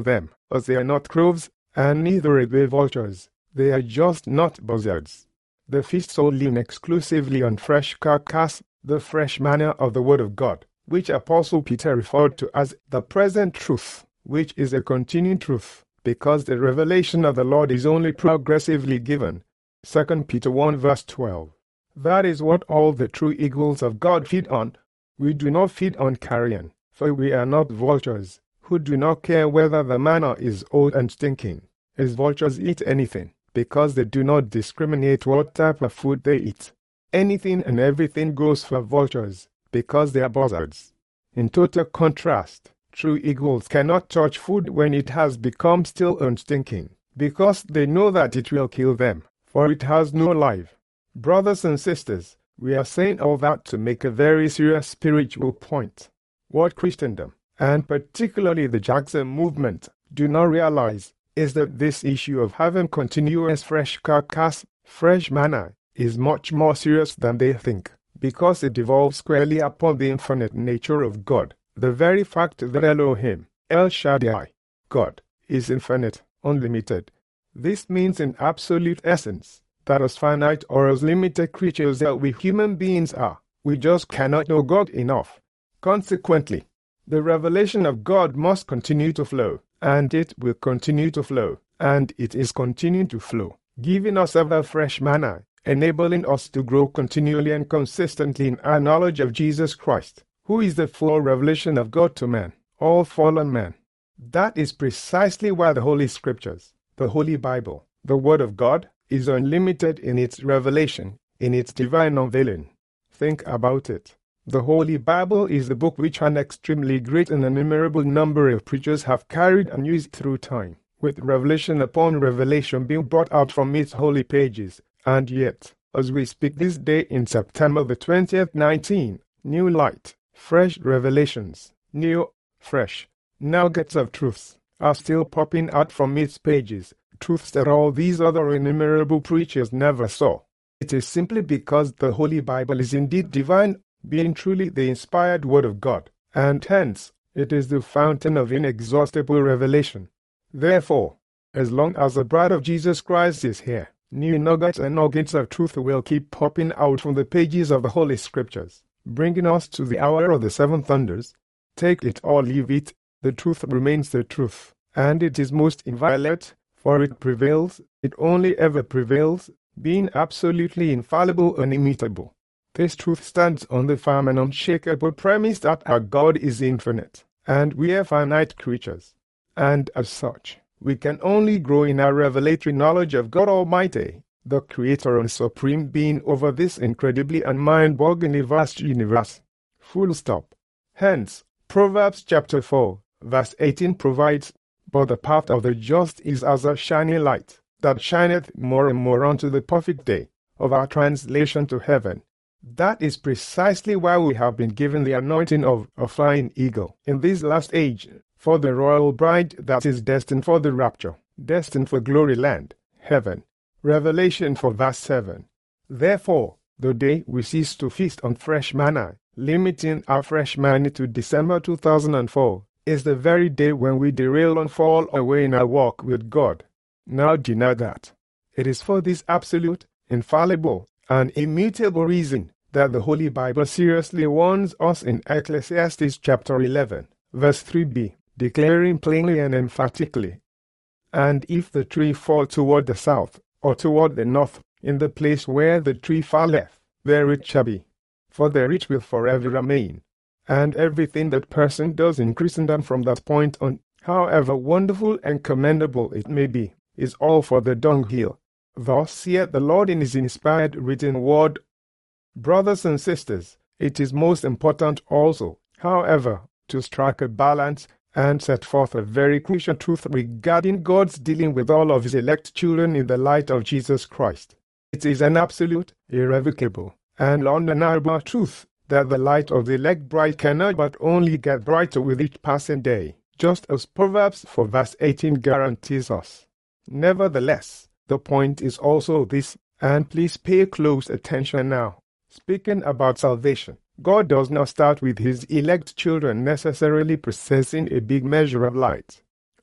as they are not crows, and neither are they vultures. They are just not buzzards. The feast so lean exclusively on fresh carcass, the fresh manna of the Word of God, which Apostle Peter referred to as the present truth, which is a continuing truth, because the revelation of the Lord is only progressively given. Second Peter one verse twelve. That is what all the true eagles of God feed on. We do not feed on carrion, for we are not vultures, who do not care whether the manna is old and stinking. As vultures eat anything, because they do not discriminate what type of food they eat. Anything and everything goes for vultures, because they are buzzards. In total contrast, true eagles cannot touch food when it has become stale and stinking, because they know that it will kill them, for it has no life. Brothers and sisters, we are saying all that to make a very serious spiritual point. What Christendom, and particularly the Jackson movement, do not realize is that this issue of having continuous fresh carcass, fresh manna, is much more serious than they think, because it devolves squarely upon the infinite nature of God. The very fact that Elohim, El Shaddai, God, is infinite, unlimited. This means in absolute essence, that as finite or as limited creatures that we human beings are, we just cannot know God enough. Consequently, the revelation of God must continue to flow, and it will continue to flow, and it is continuing to flow, giving us ever fresh manna, enabling us to grow continually and consistently in our knowledge of Jesus Christ, who is the full revelation of God to man, all fallen man. That is precisely why the Holy Scriptures, the Holy Bible, the Word of God, is unlimited in its revelation, in its divine unveiling. Think about it. The Holy Bible is the book which an extremely great and innumerable number of preachers have carried and used through time, with revelation upon revelation being brought out from its holy pages. And yet, as we speak this day in September the twentieth, nineteen, new light, fresh revelations, new, fresh, nuggets of truths are still popping out from its pages, truths that all these other innumerable preachers never saw. It is simply because the Holy Bible is indeed divine, being truly the inspired Word of God, and hence, it is the fountain of inexhaustible revelation. Therefore, as long as the bride of Jesus Christ is here, new nuggets and nuggets of truth will keep popping out from the pages of the Holy Scriptures, bringing us to the hour of the seven thunders. Take it or leave it, the truth remains the truth, and it is most inviolate, for it prevails, it only ever prevails, being absolutely infallible and immutable. This truth stands on the firm and unshakable premise that our God is infinite, and we are finite creatures. And as such, we can only grow in our revelatory knowledge of God Almighty, the Creator and Supreme Being over this incredibly and mind-bogglingly vast universe. Full stop. Hence, Proverbs chapter four, verse eighteen provides, "But the path of the just is as a shining light, that shineth more and more unto the perfect day of our translation to heaven." That is precisely why we have been given the anointing of a flying eagle in this last age, for the royal bride that is destined for the rapture, destined for glory land, heaven. Revelation four verse seven. Therefore, the day we cease to feast on fresh manna, limiting our fresh manna to December two thousand four, is the very day when we derail and fall away in our walk with God. Now deny that. It is for this absolute, infallible, and immutable reason that the Holy Bible seriously warns us in Ecclesiastes chapter eleven, verse three b, declaring plainly and emphatically, "And if the tree fall toward the south, or toward the north, in the place where the tree falleth, there it shall be, for there it will forever remain." And everything that person does in Christendom from that point on, however wonderful and commendable it may be, is all for the dunghill. Thus saith the Lord in his inspired written word. Brothers and sisters, it is most important also, however, to strike a balance and set forth a very crucial truth regarding God's dealing with all of his elect children in the light of Jesus Christ. It is an absolute, irrevocable, and undeniable truth that the light of the elect bride cannot but only get brighter with each passing day, just as Proverbs four verse eighteen guarantees us. Nevertheless, the point is also this, and please pay close attention now. Speaking about salvation, God does not start with his elect children necessarily possessing a big measure of light.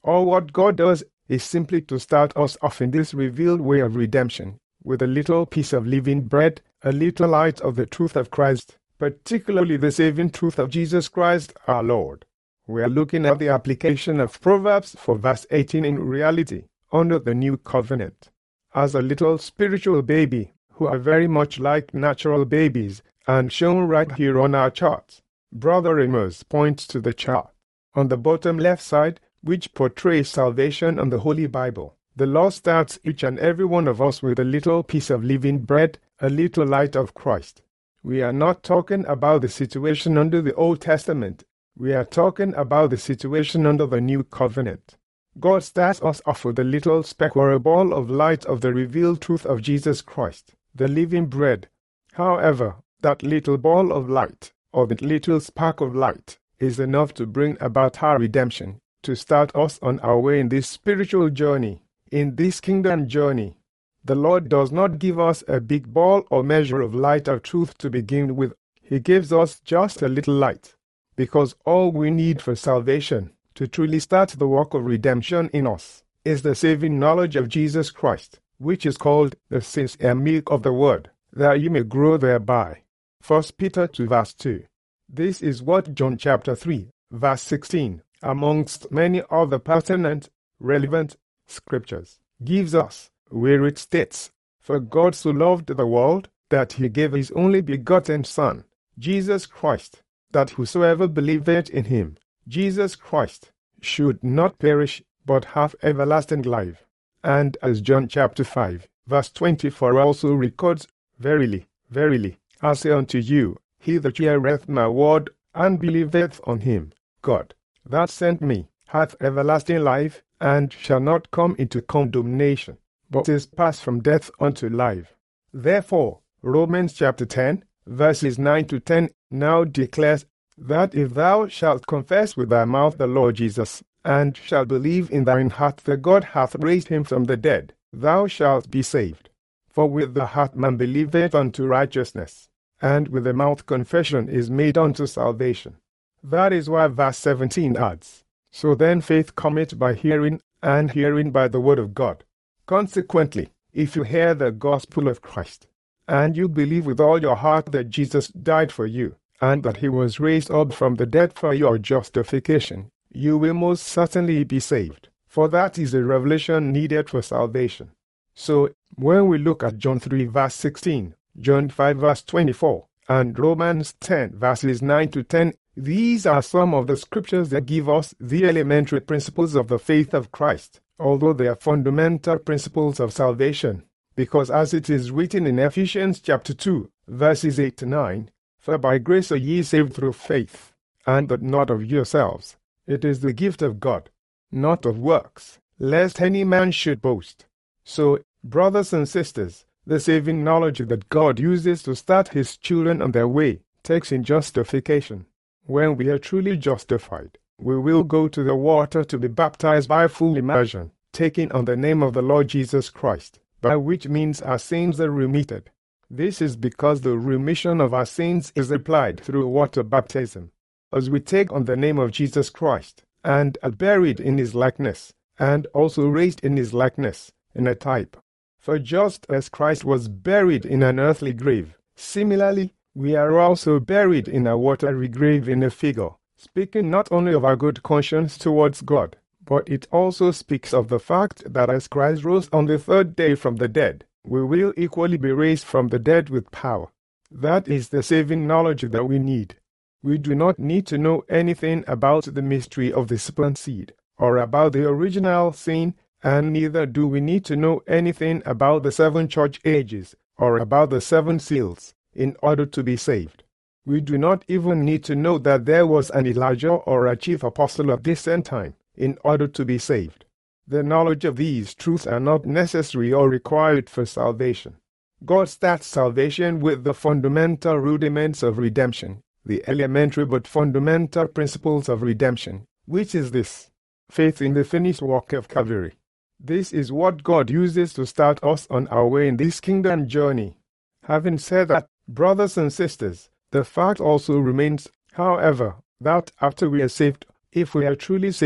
All what God does is simply to start us off in this revealed way of redemption, with a little piece of living bread, a little light of the truth of Christ, particularly the saving truth of Jesus Christ our Lord. We are looking at the application of Proverbs for verse eighteen in reality, under the new covenant. As a little spiritual baby, who are very much like natural babies, and shown right here on our charts, Brother Amos points to the chart on the bottom left side, which portrays salvation on the Holy Bible. The Lord starts each and every one of us with a little piece of living bread, a little light of Christ. We are not talking about the situation under the Old Testament. We are talking about the situation under the New Covenant. God starts us off with a little speck or a ball of light of the revealed truth of Jesus Christ, the living bread. However, that little ball of light, or that little spark of light, is enough to bring about our redemption, to start us on our way in this spiritual journey, in this kingdom journey. The Lord does not give us a big ball or measure of light of truth to begin with. He gives us just a little light, because all we need for salvation, to truly start the work of redemption in us, is the saving knowledge of Jesus Christ, which is called the sincere milk of the word, that you may grow thereby. First Peter two verse two. This is what John chapter three, verse sixteen, amongst many other pertinent, relevant scriptures, gives us, where it states, "For God so loved the world, that he gave his only begotten Son, Jesus Christ, that whosoever believeth in him," Jesus Christ, "should not perish, but have everlasting life." And as John chapter five, verse twenty-four also records, "Verily, verily, I say unto you, he that heareth my word, and believeth on him, God, that sent me, hath everlasting life, and shall not come into condemnation, but is passed from death unto life." Therefore, Romans chapter ten, verses nine to ten, now declares that if thou shalt confess with thy mouth the Lord Jesus, and shalt believe in thine heart that God hath raised him from the dead, thou shalt be saved. For with the heart man believeth unto righteousness, and with the mouth confession is made unto salvation. That is why verse seventeen adds, "So then faith cometh by hearing, and hearing by the word of God." Consequently, if you hear the gospel of Christ, and you believe with all your heart that Jesus died for you, and that he was raised up from the dead for your justification, you will most certainly be saved, for that is the revelation needed for salvation. So, when we look at John three verse sixteen, John five verse twenty-four, and Romans ten verses nine to ten, these are some of the scriptures that give us the elementary principles of the faith of Christ, although they are fundamental principles of salvation, because as it is written in Ephesians chapter two, verses eight to nine, "For by grace are ye saved through faith, and that not of yourselves. It is the gift of God, not of works, lest any man should boast." So, brothers and sisters, the saving knowledge that God uses to start his children on their way takes in justification. When we are truly justified, we will go to the water to be baptized by full immersion, taking on the name of the Lord Jesus Christ, by which means our sins are remitted. This is because the remission of our sins is applied through water baptism. As we take on the name of Jesus Christ, and are buried in his likeness, and also raised in his likeness, in a type. For just as Christ was buried in an earthly grave, similarly, we are also buried in a watery grave in a figure, speaking not only of our good conscience towards God, but it also speaks of the fact that as Christ rose on the third day from the dead, we will equally be raised from the dead with power. That is the saving knowledge that we need. We do not need to know anything about the mystery of the serpent seed, or about the original sin, and neither do we need to know anything about the seven church ages, or about the seven seals, in order to be saved. We do not even need to know that there was an Elijah or a chief apostle of this end time, in order to be saved. The knowledge of these truths are not necessary or required for salvation. God starts salvation with the fundamental rudiments of redemption, the elementary but fundamental principles of redemption, which is this: faith in the finished work of Calvary. This is what God uses to start us on our way in this kingdom journey. Having said that, brothers and sisters, the fact also remains, however, that after we are saved, if we are truly saved,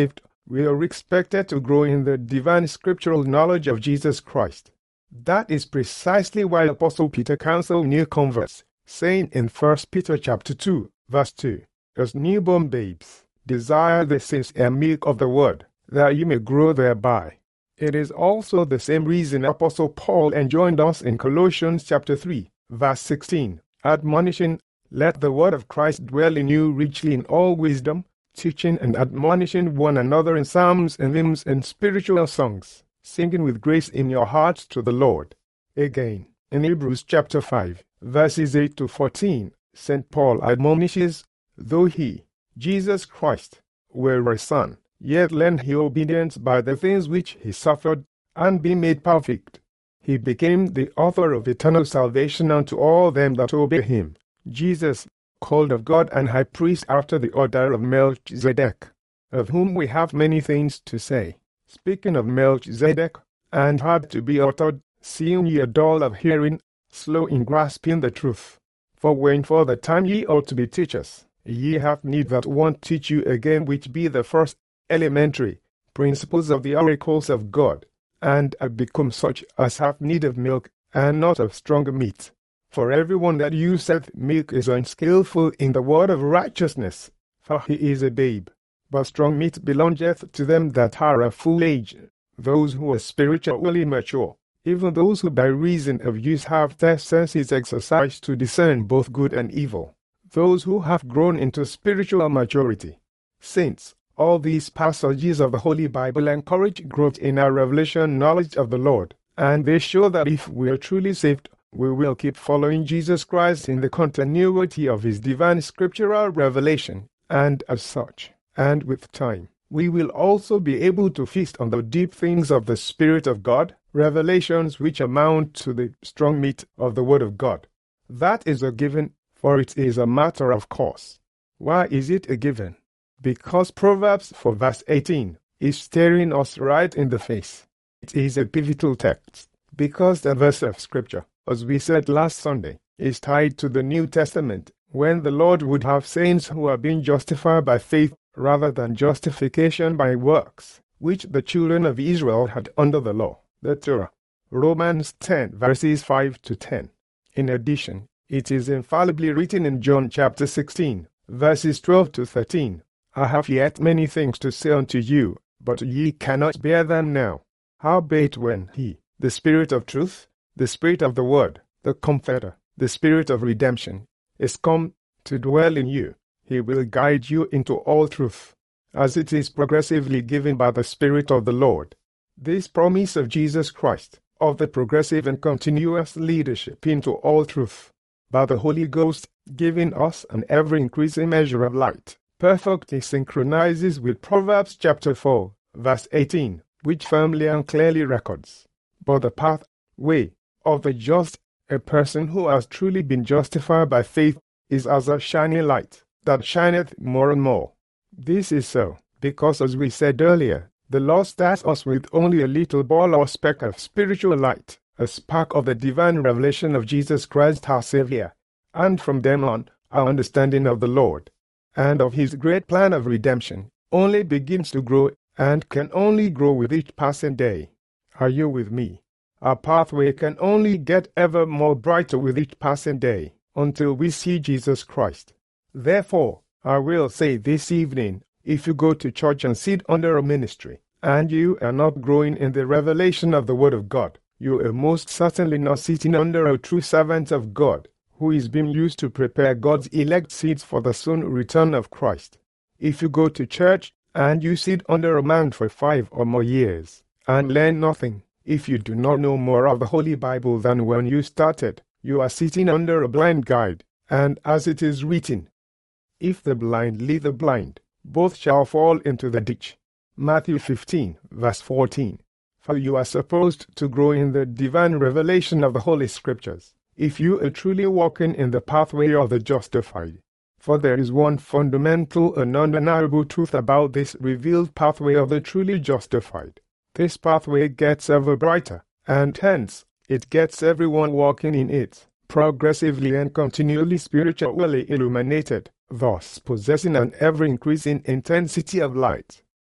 we are expected to grow in the divine scriptural knowledge of Jesus Christ. That is precisely why Apostle Peter counseled new converts, saying in First Peter chapter two, verse two, "As newborn babes, desire the sincere milk of the word, that you may grow thereby." It is also the same reason Apostle Paul enjoined us in Colossians chapter three, verse sixteen, admonishing, "Let the word of Christ dwell in you richly in all wisdom, teaching and admonishing one another in psalms and hymns and spiritual songs, singing with grace in your hearts to the Lord." Again, in Hebrews chapter five, verses eight to fourteen, Saint Paul admonishes, "Though he, Jesus Christ, were a son, yet learned he obedience by the things which he suffered, and be made perfect. He became the author of eternal salvation unto all them that obey him. Jesus, called of God and high priest after the order of Melchizedek, of whom we have many things to say, speaking of Melchizedek, and hard to be uttered, seeing ye are dull of hearing, slow in grasping the truth. For when for the time ye ought to be teachers, ye have need that one teach you again which be the first elementary principles of the oracles of God, and are become such as have need of milk, and not of strong meat. For everyone that useth milk is unskillful in the word of righteousness, for he is a babe. But strong meat belongeth to them that are of full age, those who are spiritually mature, even those who by reason of use have their senses exercised to discern both good and evil, those who have grown into spiritual maturity. Saints, all these passages of the Holy Bible encourage growth in our revelation knowledge of the Lord, and they show that if we are truly saved, we will keep following Jesus Christ in the continuity of his divine scriptural revelation, and as such, and with time, we will also be able to feast on the deep things of the Spirit of God, revelations which amount to the strong meat of the Word of God. That is a given, for it is a matter of course. Why is it a given? Because Proverbs four verse eighteen is staring us right in the face. It is a pivotal text, because the verse of Scripture, as we said last Sunday, is tied to the New Testament, when the Lord would have saints who are being justified by faith rather than justification by works, which the children of Israel had under the law, the Torah. Romans ten verses five to ten. In addition, it is infallibly written in John chapter sixteen, verses twelve to thirteen, "I have yet many things to say unto you, but ye cannot bear them now. Howbeit when he, the Spirit of truth, the Spirit of the word, the Comforter, the Spirit of redemption, is come to dwell in you, he will guide you into all truth, as it is progressively given by the Spirit of the Lord." This promise of Jesus Christ, of the progressive and continuous leadership into all truth, by the Holy Ghost, giving us an ever-increasing measure of light, perfectly synchronizes with Proverbs chapter four, verse eighteen, which firmly and clearly records, "But the path, way, of the just, a person who has truly been justified by faith, is as a shining light, that shineth more and more." This is so, because as we said earlier, the Lord starts us with only a little ball or speck of spiritual light, a spark of the divine revelation of Jesus Christ our Savior, and from then on, our understanding of the Lord, and of his great plan of redemption, only begins to grow, and can only grow with each passing day. Are you with me? Our pathway can only get ever more brighter with each passing day, until we see Jesus Christ. Therefore, I will say this evening, if you go to church and sit under a ministry, and you are not growing in the revelation of the Word of God, you are most certainly not sitting under a true servant of God, who is being used to prepare God's elect seeds for the soon return of Christ. If you go to church, and you sit under a man for five or more years, and learn nothing, if you do not know more of the Holy Bible than when you started, you are sitting under a blind guide, and as it is written, "If the blind lead the blind, both shall fall into the ditch." Matthew fifteen, verse fourteen. For you are supposed to grow in the divine revelation of the Holy Scriptures, if you are truly walking in the pathway of the justified. For there is one fundamental and undeniable truth about this revealed pathway of the truly justified. This pathway gets ever brighter, and hence, it gets everyone walking in it, progressively and continually spiritually illuminated, thus possessing an ever-increasing intensity of light.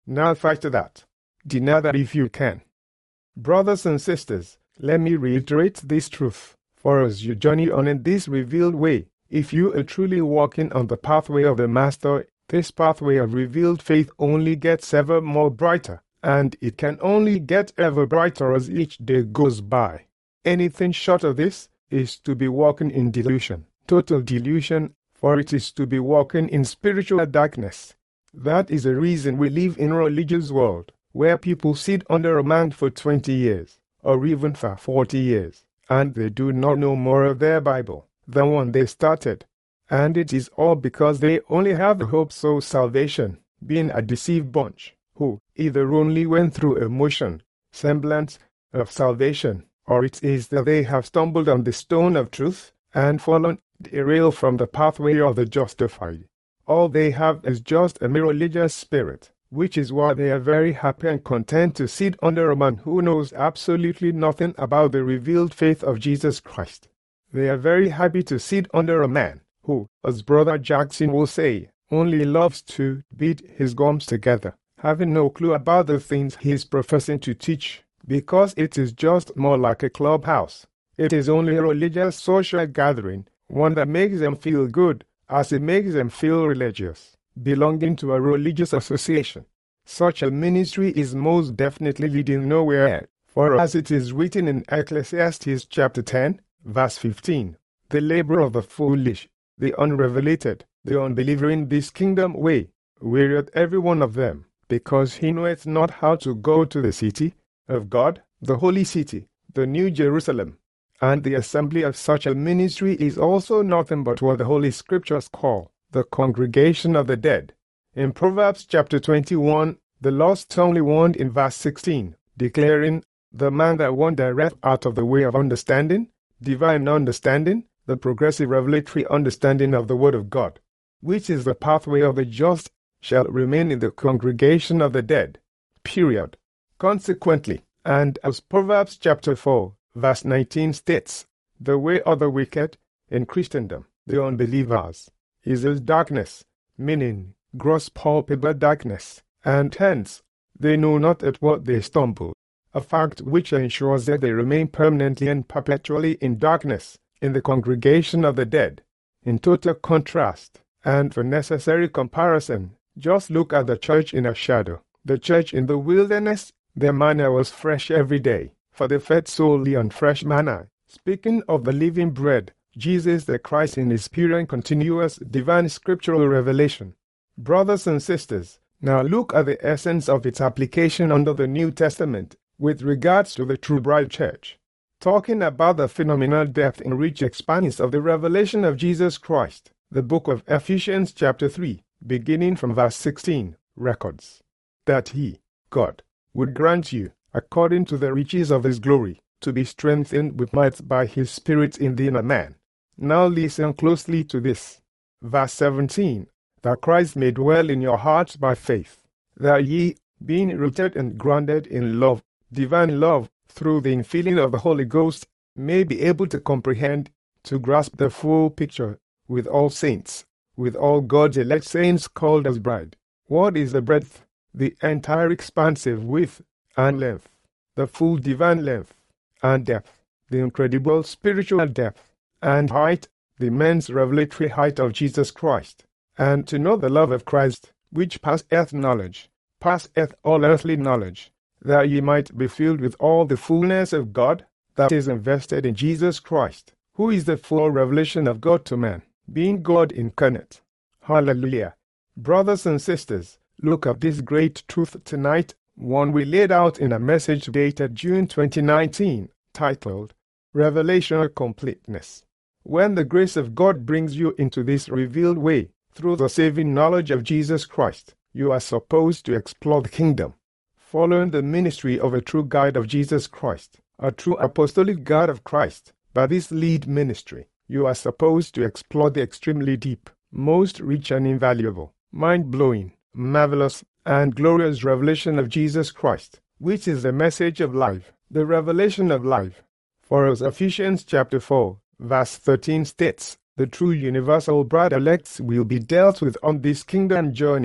Now fight that. Deny that if you can. Brothers and sisters, let me reiterate this truth. For as you journey on in this revealed way, if you are truly walking on the pathway of the Master, this pathway of revealed faith only gets ever more brighter, and it can only get ever brighter as each day goes by. Anything short of this is to be walking in delusion, total delusion, for it is to be walking in spiritual darkness. That is the reason we live in a religious world, where people sit under a man for twenty years, or even for forty years, and they do not know more of their Bible than when they started. And it is all because they only have the hope of salvation, being a deceived bunch, who either only went through a motion, semblance, of salvation, or it is that they have stumbled on the stone of truth, and fallen, derailed from the pathway of the justified. All they have is just a mere religious spirit, which is why they are very happy and content to sit under a man who knows absolutely nothing about the revealed faith of Jesus Christ. They are very happy to sit under a man who, as Brother Jackson will say, only loves to beat his gums together, having no clue about the things he is professing to teach, because it is just more like a clubhouse. It is only a religious social gathering, one that makes them feel good, as it makes them feel religious, belonging to a religious association. Such a ministry is most definitely leading nowhere, for as it is written in Ecclesiastes chapter ten, verse fifteen, the labor of the foolish, the unrevelated, the unbeliever in this kingdom way, wearieth every one of them, because he knoweth not how to go to the city of God, the holy city, the new Jerusalem. And the assembly of such a ministry is also nothing but what the Holy Scriptures call the congregation of the dead. In Proverbs chapter twenty-one, the Lord sternly warned in verse sixteen, declaring, the man that wandereth out of the way of understanding, divine understanding, the progressive revelatory understanding of the Word of God, which is the pathway of the just, shall remain in the congregation of the dead. Period. Consequently, and as Proverbs chapter four, verse nineteen states, the way of the wicked, in Christendom, the unbelievers, is as darkness, meaning gross palpable darkness, and hence, they know not at what they stumble, a fact which ensures that they remain permanently and perpetually in darkness, in the congregation of the dead. In total contrast, and for necessary comparison, just look at the church in a shadow. The church in the wilderness, their manna was fresh every day, for they fed solely on fresh manna. Speaking of the living bread, Jesus the Christ in his pure and continuous divine scriptural revelation. Brothers and sisters, now look at the essence of its application under the New Testament with regards to the true bride church. Talking about the phenomenal depth and rich expanse of the revelation of Jesus Christ, the book of Ephesians chapter three, beginning from verse sixteen, records that he, God, would grant you, according to the riches of his glory, to be strengthened with might by his Spirit in the inner man. Now listen closely to this. Verse seventeen, that Christ may dwell in your hearts by faith, that ye, being rooted and grounded in love, divine love, through the infilling of the Holy Ghost, may be able to comprehend, to grasp the full picture, with all saints, with all God's elect saints called as bride. What is the breadth, the entire expansive width and length, the full divine length and depth, the incredible spiritual depth and height, the immense revelatory height of Jesus Christ, and to know the love of Christ, which passeth knowledge, passeth all earthly knowledge, that ye might be filled with all the fullness of God that is invested in Jesus Christ, who is the full revelation of God to man, being God incarnate. Hallelujah. Brothers and sisters, look at this great truth tonight, one we laid out in a message dated June twenty nineteen, titled, Revelational Completeness. When the grace of God brings you into this revealed way, through the saving knowledge of Jesus Christ, you are supposed to explore the kingdom, following the ministry of a true guide of Jesus Christ, a true apostolic guide of Christ. By this lead ministry, you are supposed to explore the extremely deep, most rich and invaluable, mind-blowing, marvelous, and glorious revelation of Jesus Christ, which is the message of life, the revelation of life. For as Ephesians chapter four, verse thirteen states, the true universal bride elects will be dealt with on this kingdom journey.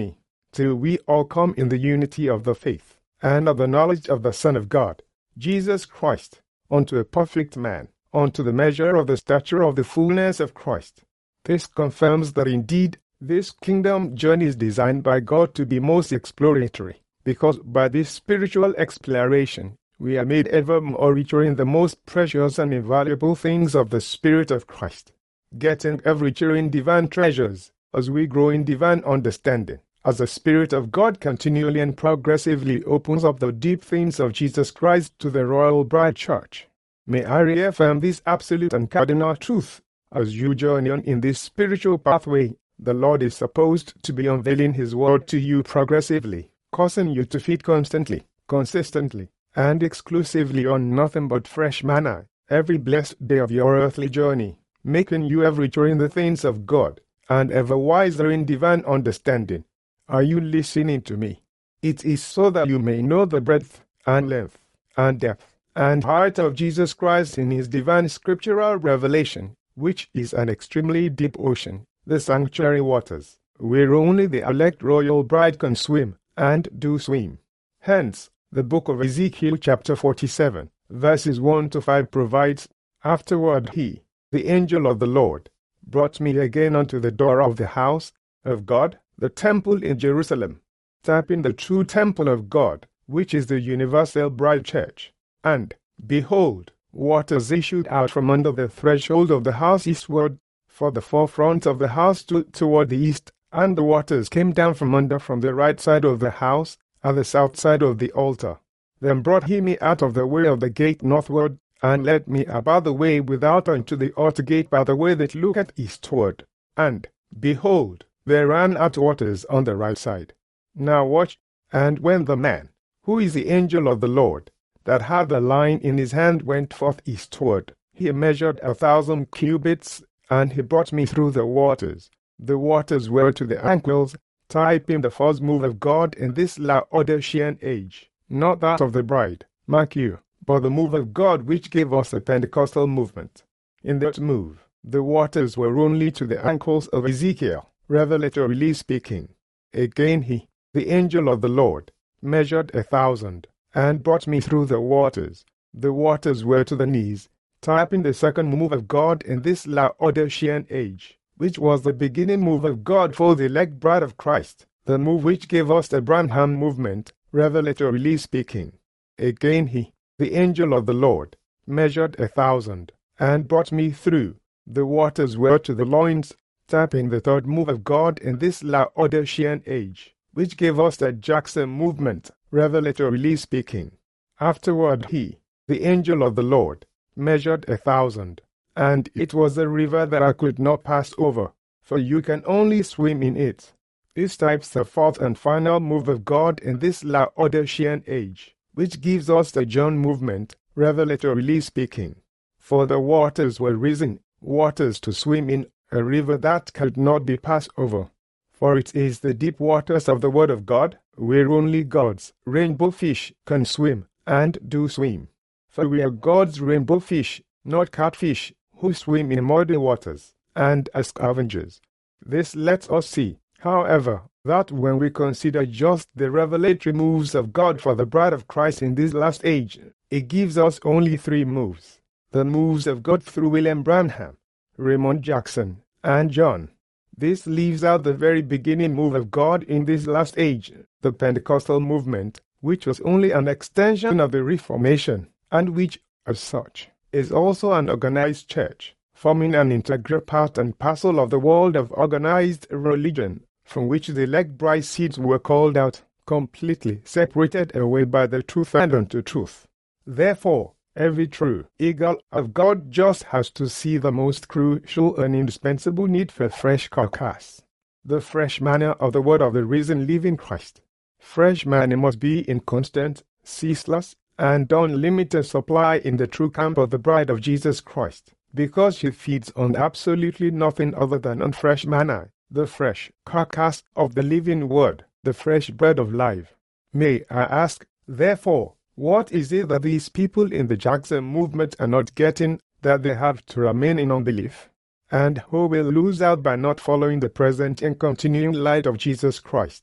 till we all come in the unity of the faith, and of the knowledge of the Son of God, Jesus Christ, unto a perfect man, unto the measure of the stature of the fullness of Christ. This confirms that indeed this kingdom journey is designed by God to be most exploratory, because by this spiritual exploration we are made ever more richer in the most precious and invaluable things of the Spirit of Christ, getting ever richer in divine treasures, as we grow in divine understanding, as the Spirit of God continually and progressively opens up the deep things of Jesus Christ to the Royal Bride Church. May I reaffirm this absolute and cardinal truth. As you journey on in this spiritual pathway, the Lord is supposed to be unveiling His word to you progressively, causing you to feed constantly, consistently, and exclusively on nothing but fresh manna, every blessed day of your earthly journey, making you ever richer in the things of God, and ever wiser in divine understanding. Are you listening to me? It is so that you may know the breadth, and length, and depth, and height of Jesus Christ in His divine scriptural revelation, which is an extremely deep ocean, the sanctuary waters, where only the elect royal bride can swim, and do swim. Hence, the book of Ezekiel chapter forty-seven, verses one to five provides, Afterward he, the angel of the Lord, brought me again unto the door of the house of God, the temple in Jerusalem, tapping the true temple of God, which is the universal bride church. And, behold, waters issued out from under the threshold of the house eastward, for the forefront of the house stood toward the east, and the waters came down from under from the right side of the house, at the south side of the altar. Then brought he me out of the way of the gate northward, and led me about the way without unto the altar gate by the way that looketh eastward. And, behold, there ran out waters on the right side. Now watch, and when the man, who is the angel of the Lord, that had the line in his hand went forth eastward, he measured a thousand cubits, and he brought me through the waters. The waters were to the ankles, typing the first move of God in this Laodicean age, not that of the bride, mark you, but the move of God which gave us the Pentecostal movement. In that move, the waters were only to the ankles of Ezekiel, revelatorily speaking. Again he, the angel of the Lord, measured a thousand, and brought me through the waters. The waters were to the knees, typing the second move of God in this Laodicean age, which was the beginning move of God for the elect bride of Christ, the move which gave us the Branham movement, revelatorily speaking. Again he, the angel of the Lord, measured a thousand, and brought me through. The waters were to the loins, tapping the third move of God in this Laodicean age, which gave us the Jackson movement, revelatorily speaking. Afterward he, the angel of the Lord, measured a thousand, and it was a river that I could not pass over, for you can only swim in it. This types the fourth and final move of God in this Laodicean age, which gives us the John movement, revelatorily speaking. For the waters were risen, waters to swim in, a river that could not be passed over. For it is the deep waters of the Word of God, where only God's rainbow fish can swim, and do swim. For we are God's rainbow fish, not catfish, who swim in muddy waters, and as scavengers. This lets us see, however, that when we consider just the revelatory moves of God for the bride of Christ in this last age, it gives us only three moves. The moves of God through William Branham, Raymond Jackson, and John. This leaves out the very beginning move of God in this last age, the Pentecostal movement, which was only an extension of the Reformation, and which, as such, is also an organized church, forming an integral part and parcel of the world of organized religion, from which the elect bride seeds were called out, completely separated away by the truth and unto truth. Therefore, every true eagle of God just has to see the most crucial and indispensable need for fresh carcass, the fresh manna of the word of the risen living Christ. Fresh manna must be in constant, ceaseless, and unlimited supply in the true camp of the bride of Jesus Christ, because she feeds on absolutely nothing other than on fresh manna, the fresh carcass of the living word, the fresh bread of life. May I ask, therefore, what is it that these people in the Jackson movement are not getting, that they have to remain in unbelief, and who will lose out by not following the present and continuing light of Jesus Christ?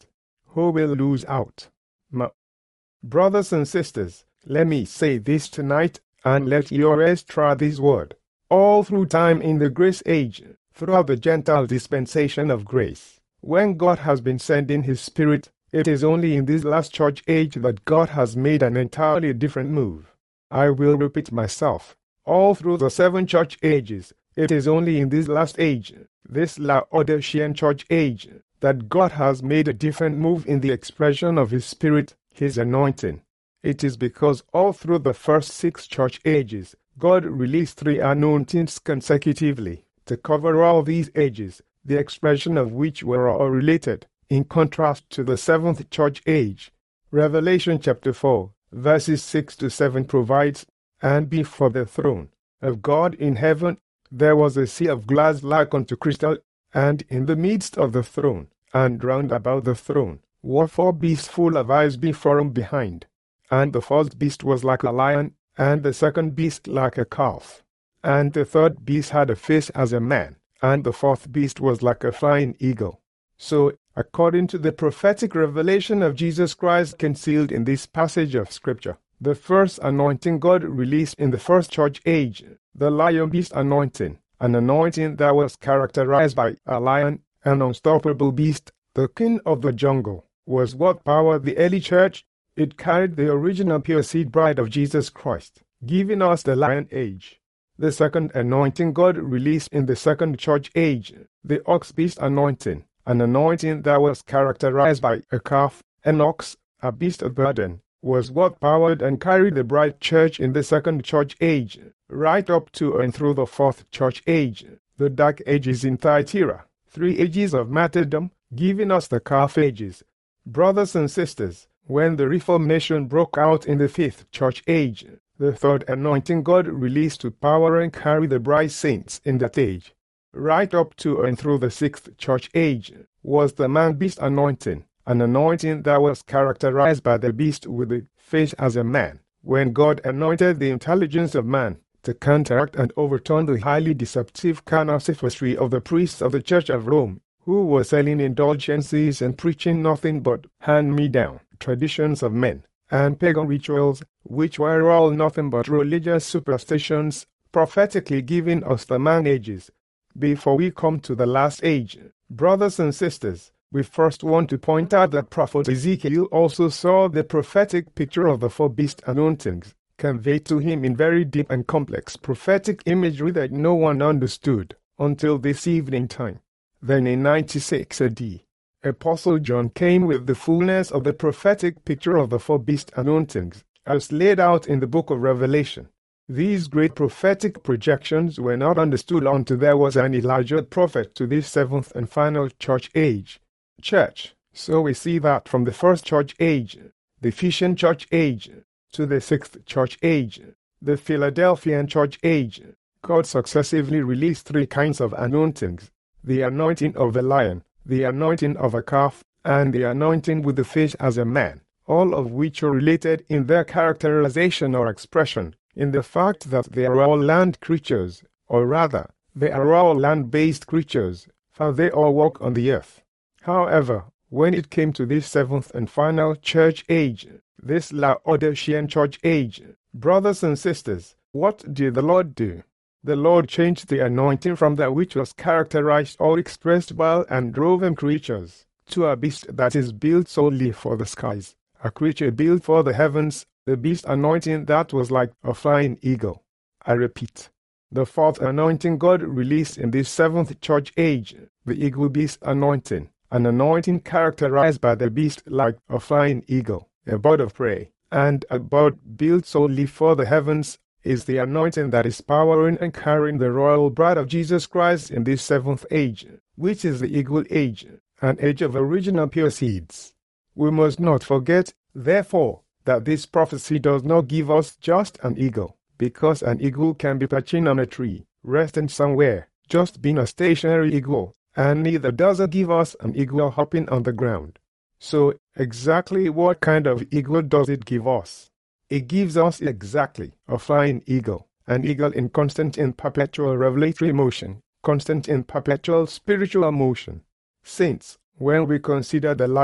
who will lose out. My brothers and sisters, let me say this tonight, and let your ears try this word. All through time in the grace age, throughout the Gentile dispensation of grace, when God has been sending His Spirit, it is only in this last church age that God has made an entirely different move. I will repeat myself. All through the seven church ages, it is only in this last age, this Laodicean church age, that God has made a different move in the expression of His Spirit, His anointing. It is because all through the first six church ages, God released three anointings consecutively to cover all these ages, the expression of which were all related, in contrast to the seventh church age. Revelation chapter four, verses six to seven provides, "And before the throne of God in heaven there was a sea of glass like unto crystal, and in the midst of the throne, and round about the throne, were four beasts full of eyes before and behind. And the first beast was like a lion, and the second beast like a calf. And the third beast had a face as a man, and the fourth beast was like a flying eagle." So, according to the prophetic revelation of Jesus Christ concealed in this passage of Scripture, the first anointing God released in the first church age, the lion beast anointing, an anointing that was characterized by a lion, an unstoppable beast, the king of the jungle, was what powered the early church. It carried the original pure seed bride of Jesus Christ, giving us the lion age. The second anointing God released in the second church age, the ox beast anointing, an anointing that was characterized by a calf, an ox, a beast of burden, was what powered and carried the bride church in the second church age, right up to and through the fourth church age, the dark ages in Thyatira, three ages of martyrdom, giving us the calf ages. Brothers and sisters, when the Reformation broke out in the fifth church age, the third anointing God released to power and carry the bride saints in that age, right up to and through the sixth church age, was the man-beast anointing, an anointing that was characterized by the beast with the face as a man, when God anointed the intelligence of man to counteract and overturn the highly deceptive carnal sophistry of the priests of the Church of Rome, who were selling indulgences and preaching nothing but hand-me-down traditions of men, and pagan rituals, which were all nothing but religious superstitions, prophetically giving us the man ages. Before we come to the last age, brothers and sisters, we first want to point out that Prophet Ezekiel also saw the prophetic picture of the four beast anointings, conveyed to him in very deep and complex prophetic imagery that no one understood until this evening time. Then in ninety-six A D, Apostle John came with the fullness of the prophetic picture of the four beast anointings, as laid out in the book of Revelation. These great prophetic projections were not understood until there was an Elijah prophet to this seventh and final church age. Church. So we see that from the first church age, the Ephesian church age, to the sixth church age, the Philadelphian church age, God successively released three kinds of anointings: the anointing of a lion, the anointing of a calf, and the anointing with the face as a man, all of which are related in their characterization or expression, in the fact that they are all land creatures, or rather, they are all land-based creatures, for they all walk on the earth. However, when it came to this seventh and final church age, this Laodicean church age, brothers and sisters, what did the Lord do? The Lord changed the anointing from that which was characterized or expressed by and drove creatures, to a beast that is built solely for the skies, a creature built for the heavens, the beast anointing that was like a flying eagle. I repeat, the fourth anointing God released in this seventh church age, the eagle beast anointing, an anointing characterized by the beast like a flying eagle, a bird of prey, and a bird built solely for the heavens, is the anointing that is powering and carrying the royal bride of Jesus Christ in this seventh age, which is the eagle age, an age of original pure seeds. We must not forget, therefore, that this prophecy does not give us just an eagle, because an eagle can be perching on a tree, resting somewhere, just being a stationary eagle, and neither does it give us an eagle hopping on the ground. So, exactly what kind of eagle does it give us? It gives us exactly a flying eagle, an eagle in constant and perpetual revelatory motion, constant and perpetual spiritual motion. Saints, when we consider the lion,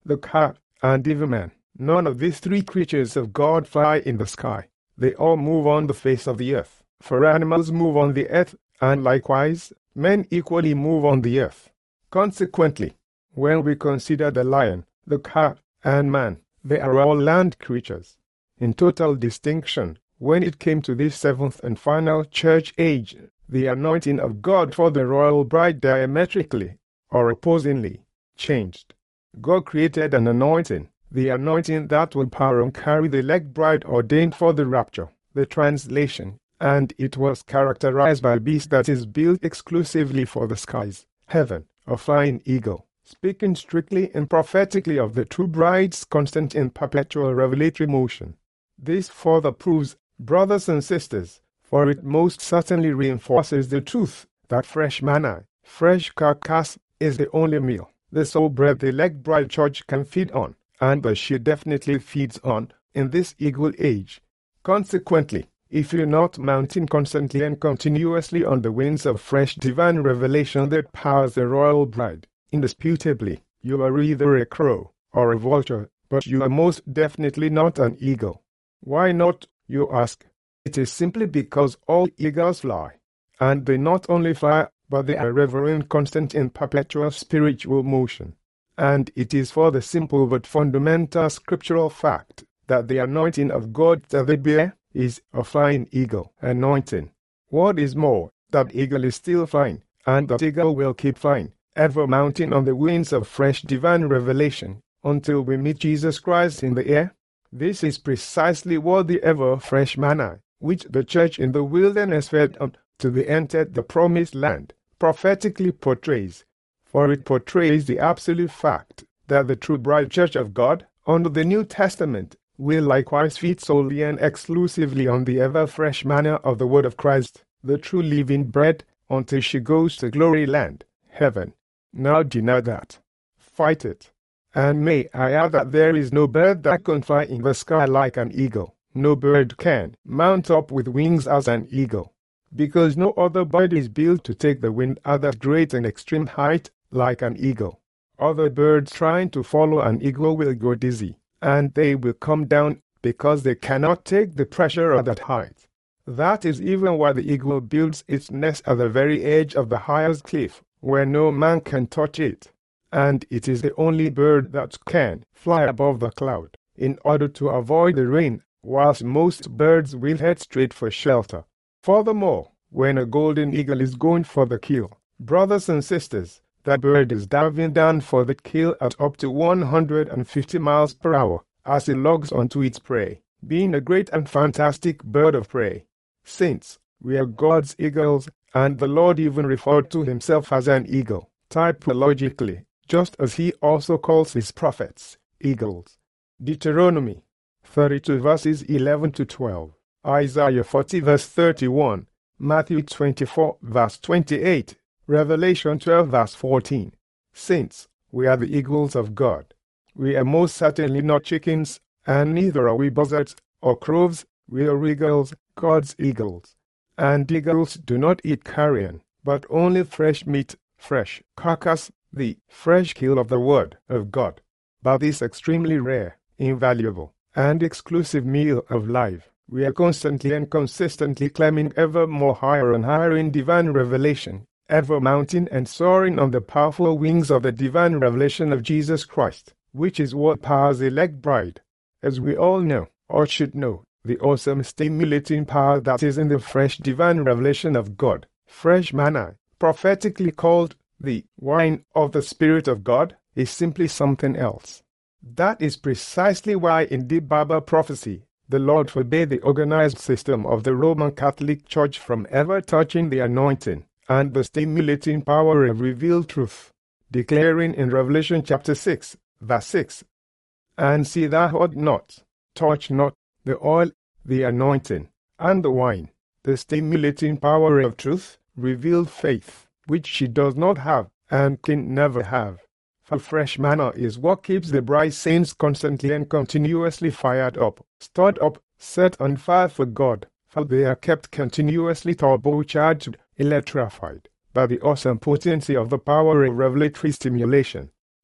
the cat, and even man. None of these three creatures of God fly in the sky. They all move on the face of the earth. For animals move on the earth, and likewise, men equally move on the earth. Consequently, when we consider the lion, the cat, and man, they are all land creatures. In total distinction, when it came to this seventh and final church age, the anointing of God for the royal bride diametrically, or opposingly, changed. God created an anointing, the anointing that will power and carry the elect bride ordained for the rapture, the translation, and it was characterized by a beast that is built exclusively for the skies, heaven, a flying eagle, speaking strictly and prophetically of the true bride's constant and perpetual revelatory motion. This further proves, brothers and sisters, for it most certainly reinforces the truth that fresh manna, fresh carcass, is the only meal the soul bread the elect bride church can feed on, and that she definitely feeds on, in this eagle age. Consequently, if you're not mounting constantly and continuously on the wings of fresh divine revelation that powers the royal bride, indisputably, you are either a crow or a vulture, but you are most definitely not an eagle. Why not, you ask? It is simply because all eagles fly, and they not only fly, but they are ever in constant and perpetual spiritual motion. And it is for the simple but fundamental scriptural fact that the anointing of God that they bear is a flying eagle anointing. What is more, that eagle is still flying, and that eagle will keep flying, ever mounting on the wings of fresh divine revelation, until we meet Jesus Christ in the air. This is precisely what the ever-fresh manna, which the church in the wilderness fed on till they entered the promised land, prophetically portrays. For it portrays the absolute fact that the true bride church of God, under the New Testament, will likewise feed solely and exclusively on the ever-fresh manna of the word of Christ, the true living bread, until she goes to glory land, heaven. Now deny that. Fight it. And may I add that there is no bird that can fly in the sky like an eagle. No bird can mount up with wings as an eagle, because no other bird is built to take the wind at that great and extreme height like an eagle. Other birds trying to follow an eagle will go dizzy, and they will come down because they cannot take the pressure at that height. That is even why the eagle builds its nest at the very edge of the highest cliff, where no man can touch it. And it is the only bird that can fly above the cloud, in order to avoid the rain, whilst most birds will head straight for shelter. Furthermore, when a golden eagle is going for the kill, brothers and sisters, that bird is diving down for the kill at up to one hundred fifty miles per hour as it logs onto its prey, being a great and fantastic bird of prey. Saints, we are God's eagles, and the Lord even referred to himself as an eagle, typologically, just as he also calls his prophets eagles. Deuteronomy thirty-two verses eleven to twelve, Isaiah forty verse thirty-one, Matthew twenty-four verse twenty-eight, Revelation twelve verse fourteen. Saints, we are the eagles of God. We are most certainly not chickens, and neither are we buzzards or crows. We are eagles, God's eagles. And eagles do not eat carrion, but only fresh meat, fresh carcass, the fresh kill of the word of God. By this extremely rare, invaluable, and exclusive meal of life, we are constantly and consistently climbing ever more higher and higher in divine revelation, ever mounting and soaring on the powerful wings of the divine revelation of Jesus Christ, which is what powers the elect bride. As we all know, or should know, the awesome stimulating power that is in the fresh divine revelation of God, fresh manna, prophetically called the wine of the Spirit of God, is simply something else. That is precisely why in deep Bible prophecy, the Lord forbade the organized system of the Roman Catholic Church from ever touching the anointing and the stimulating power of revealed truth, declaring in Revelation chapter six, verse six, "And see thou ought not, touch not, the oil, the anointing, and the wine, the stimulating power of truth, revealed faith, which she does not have, and can never have." For fresh manna is what keeps the bride saints constantly and continuously fired up, stirred up, set on fire for God, for they are kept continuously turbocharged, electrified, by the awesome potency of the power of revelatory stimulation.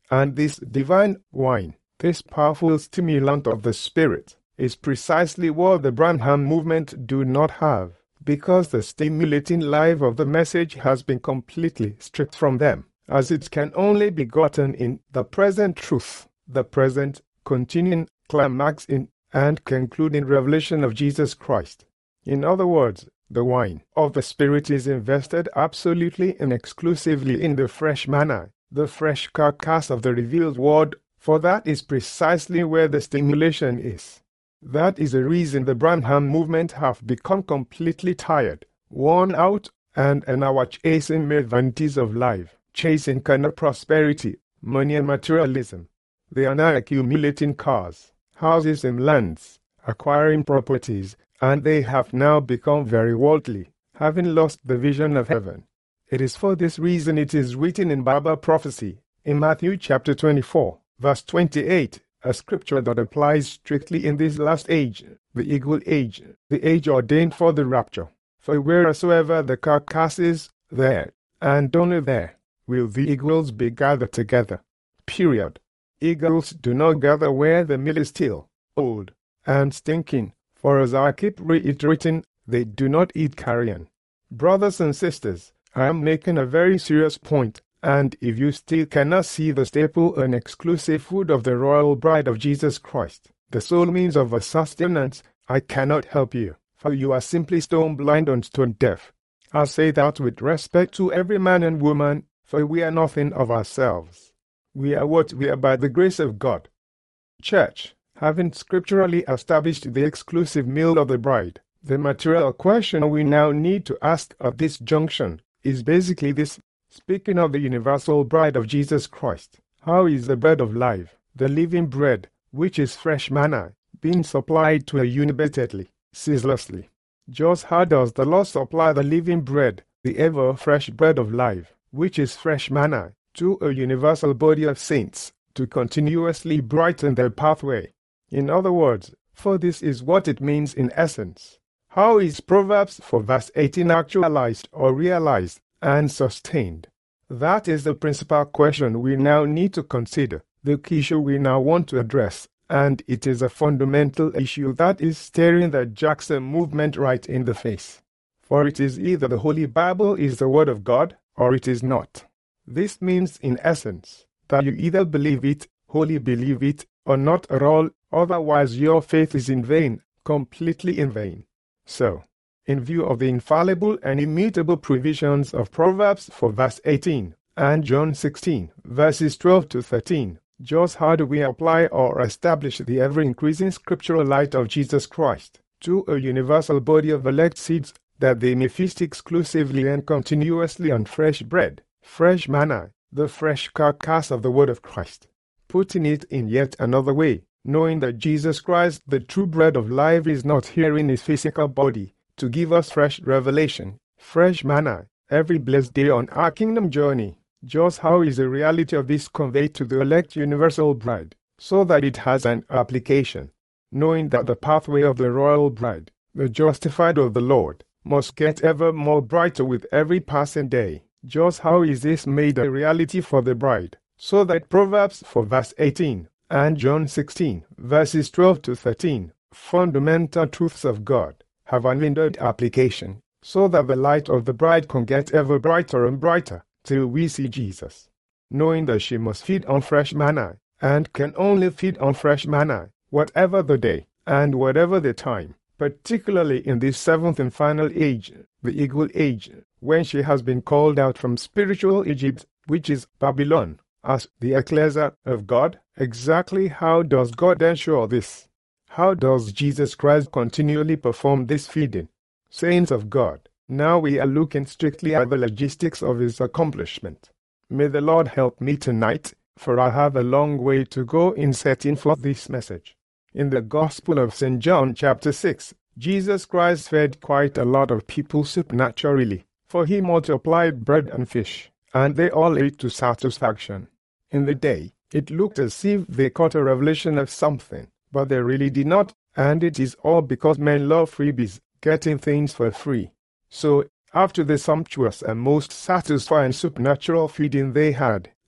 And this divine wine, this powerful stimulant of the Spirit, is precisely what the Branham movement do not have, because the stimulating life of the message has been completely stripped from them, as it can only be gotten in the present truth, the present, continuing, climaxing, and concluding revelation of Jesus Christ. In other words, the wine of the Spirit is invested absolutely and exclusively in the fresh manna, the fresh carcass of the revealed word, for that is precisely where the stimulation is. That is the reason the Branham movement have become completely tired, worn out, and are now chasing mere vanities of life, chasing carnal prosperity, money and materialism. They are now accumulating cars, houses and lands, acquiring properties, and they have now become very worldly, having lost the vision of heaven. It is for this reason it is written in Bible prophecy, in Matthew chapter twenty-four, verse twenty-eight, a scripture that applies strictly in this last age, the eagle age, the age ordained for the rapture. For wheresoever the carcass is, there, and only there, will the eagles be gathered together. Period. Eagles do not gather where the meal is still, old, and stinking, for as I keep reiterating, they do not eat carrion. Brothers and sisters, I am making a very serious point, and if you still cannot see the staple and exclusive food of the royal bride of Jesus Christ, the sole means of a sustenance, I cannot help you, for you are simply stone blind and stone deaf. I say that with respect to every man and woman, for we are nothing of ourselves. We are what we are by the grace of God. Church, having scripturally established the exclusive meal of the bride, the material question we now need to ask at this junction is basically this. Speaking of the universal bride of Jesus Christ, how is the bread of life, the living bread, which is fresh manna, being supplied to her unibatedly, ceaselessly? Just how does the Lord supply the living bread, the ever-fresh bread of life, which is fresh manna, to a universal body of saints, to continuously brighten their pathway? In other words, for this is what it means in essence. How is Proverbs four verse eighteen actualized or realized and sustained? That is the principal question we now need to consider, the issue we now want to address, and it is a fundamental issue that is staring the Jackson movement right in the face. For it is either the Holy Bible is the Word of God, or it is not. This means, in essence, that you either believe it, wholly believe it, or not at all, otherwise your faith is in vain, completely in vain. So, in view of the infallible and immutable provisions of Proverbs four verse eighteen and John sixteen verses twelve to thirteen, just how do we apply or establish the ever-increasing scriptural light of Jesus Christ to a universal body of elect seeds, that they may feast exclusively and continuously on fresh bread, fresh manna, the fresh carcass of the word of Christ? Putting it in yet another way, knowing that Jesus Christ, the true bread of life, is not here in his physical body, to give us fresh revelation, fresh manna, every blessed day on our kingdom journey. Just how is the reality of this conveyed to the elect universal bride, so that it has an application? Knowing that the pathway of the royal bride, the justified of the Lord, must get ever more brighter with every passing day. Just how is this made a reality for the bride, so that Proverbs four verse eighteen and John sixteen verses twelve to thirteen, fundamental truths of God, have unhindered application, so that the light of the bride can get ever brighter and brighter, till we see Jesus. Knowing that she must feed on fresh manna, and can only feed on fresh manna, whatever the day, and whatever the time, particularly in this seventh and final age, the eagle age, when she has been called out from spiritual Egypt, which is Babylon, as the ecclesia of God. Exactly how does God ensure this? How does Jesus Christ continually perform this feeding? Saints of God, now we are looking strictly at the logistics of his accomplishment. May the Lord help me tonight, for I have a long way to go in setting forth this message. In the Gospel of Saint John chapter six, Jesus Christ fed quite a lot of people supernaturally, for he multiplied bread and fish, and they all ate to satisfaction. In the day, it looked as if they caught a revelation of something, but they really did not, and it is all because men love freebies, getting things for free. So, after the sumptuous and most satisfying supernatural feeding they had,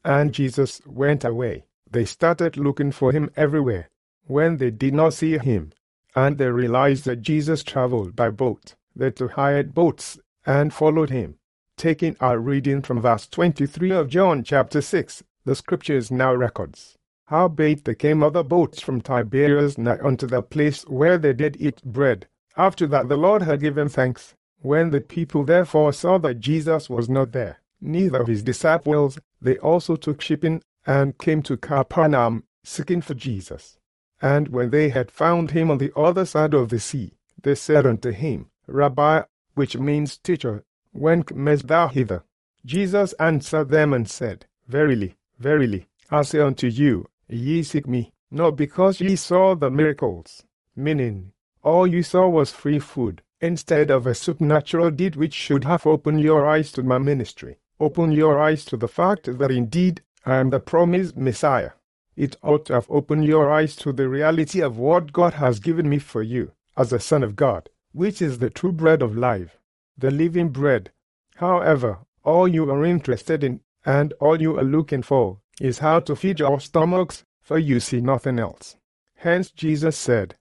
and Jesus went away. They started looking for him everywhere. When they did not see him, and they realized that Jesus traveled by boat, they took hired boats and followed him. Taking our reading from verse twenty-three of John chapter six, the scriptures now records, howbeit there came other boats from Tiberias nigh unto the place where they did eat bread. After that the Lord had given thanks. When the people therefore saw that Jesus was not there, neither his disciples, they also took shipping, and came to Capernaum, seeking for Jesus. And when they had found him on the other side of the sea, they said unto him, Rabbi, which means teacher, when camest thou hither? Jesus answered them and said, Verily, verily, I say unto you, ye seek me, not because ye saw the miracles, meaning, all you saw was free food, instead of a supernatural deed which should have opened your eyes to my ministry, opened your eyes to the fact that indeed I am the promised Messiah. It ought to have opened your eyes to the reality of what God has given me for you, as the Son of God, which is the true bread of life, the living bread. However, all you are interested in, and all you are looking for, is how to feed your stomachs, for you see nothing else. Hence Jesus said,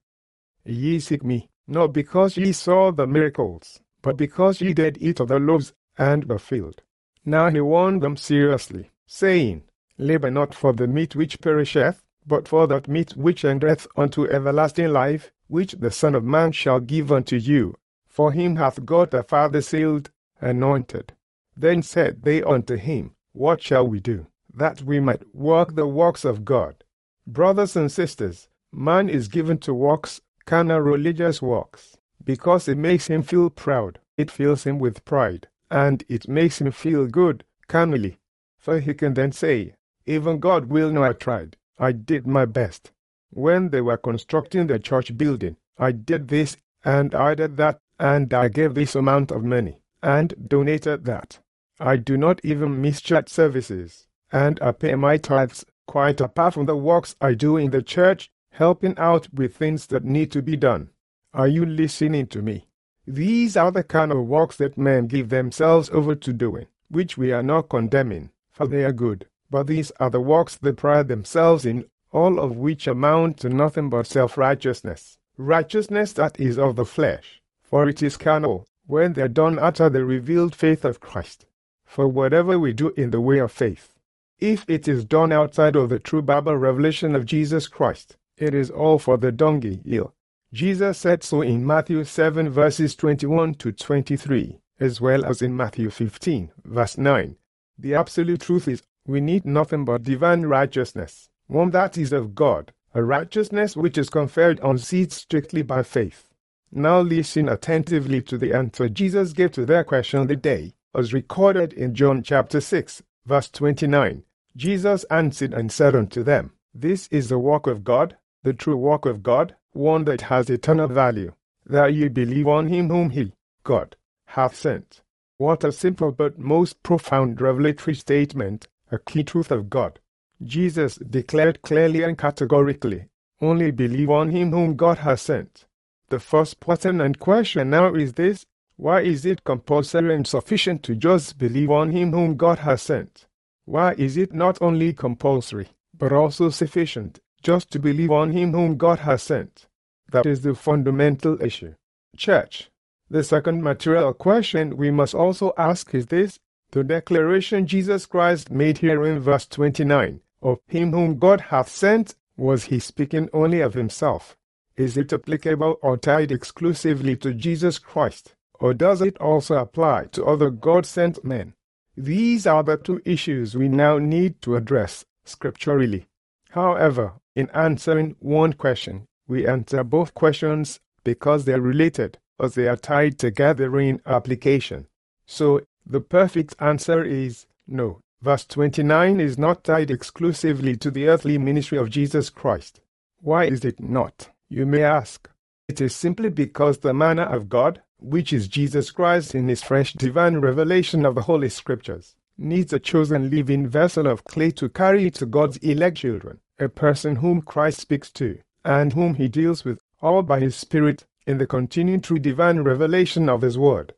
Ye seek me, not because ye saw the miracles, but because ye did eat of the loaves, and were filled. Now he warned them seriously, saying, Labor not for the meat which perisheth, but for that meat which endureth unto everlasting life, which the Son of Man shall give unto you. For him hath God the Father sealed, anointed. Then said they unto him, What shall we do, that we might work the works of God? Brothers and sisters, man is given to works, carnal religious works, because it makes him feel proud, it fills him with pride, and it makes him feel good, carnally. For he can then say, Even God will know I tried, I did my best. When they were constructing the church building, I did this, and I did that, and I gave this amount of money, and donated that. I do not even miss church services, and I pay my tithes, quite apart from the works I do in the church, helping out with things that need to be done. Are you listening to me? These are the kind of works that men give themselves over to doing, which we are not condemning, for they are good. But these are the works they pride themselves in, all of which amount to nothing but self-righteousness, righteousness that is of the flesh, for it is carnal, when they are done after the revealed faith of Christ. For whatever we do in the way of faith, if it is done outside of the true Bible revelation of Jesus Christ, it is all for the dunghill. Jesus said so in Matthew seven verses twenty-one to twenty-three, as well as in Matthew fifteen verse nine. The absolute truth is, we need nothing but divine righteousness, one that is of God, a righteousness which is conferred on seeds strictly by faith. Now listen attentively to the answer Jesus gave to their question the day, as recorded in John chapter six, verse twenty-nine. Jesus answered and said unto them, This is the work of God, the true work of God, one that has eternal value, that ye believe on him whom he, God, hath sent. What a simple but most profound revelatory statement, a key truth of God. Jesus declared clearly and categorically, only believe on him whom God has sent. The first pertinent question now is this: why is it compulsory and sufficient to just believe on him whom God has sent? Why is it not only compulsory, but also sufficient, just to believe on him whom God has sent? That is the fundamental issue. Church, the second material question we must also ask is this: the declaration Jesus Christ made here in verse twenty-nine, of him whom God hath sent, was he speaking only of himself? Is it applicable or tied exclusively to Jesus Christ, or does it also apply to other God-sent men? These are the two issues we now need to address scripturally. However, in answering one question, we answer both questions because they are related, as they are tied together in application. So, the perfect answer is no. Verse twenty-nine is not tied exclusively to the earthly ministry of Jesus Christ. Why is it not, you may ask? It is simply because the manna of God, which is Jesus Christ in his fresh divine revelation of the Holy Scriptures, needs a chosen living vessel of clay to carry it to God's elect children, a person whom Christ speaks to, and whom he deals with, all by his Spirit, in the continuing true divine revelation of his Word.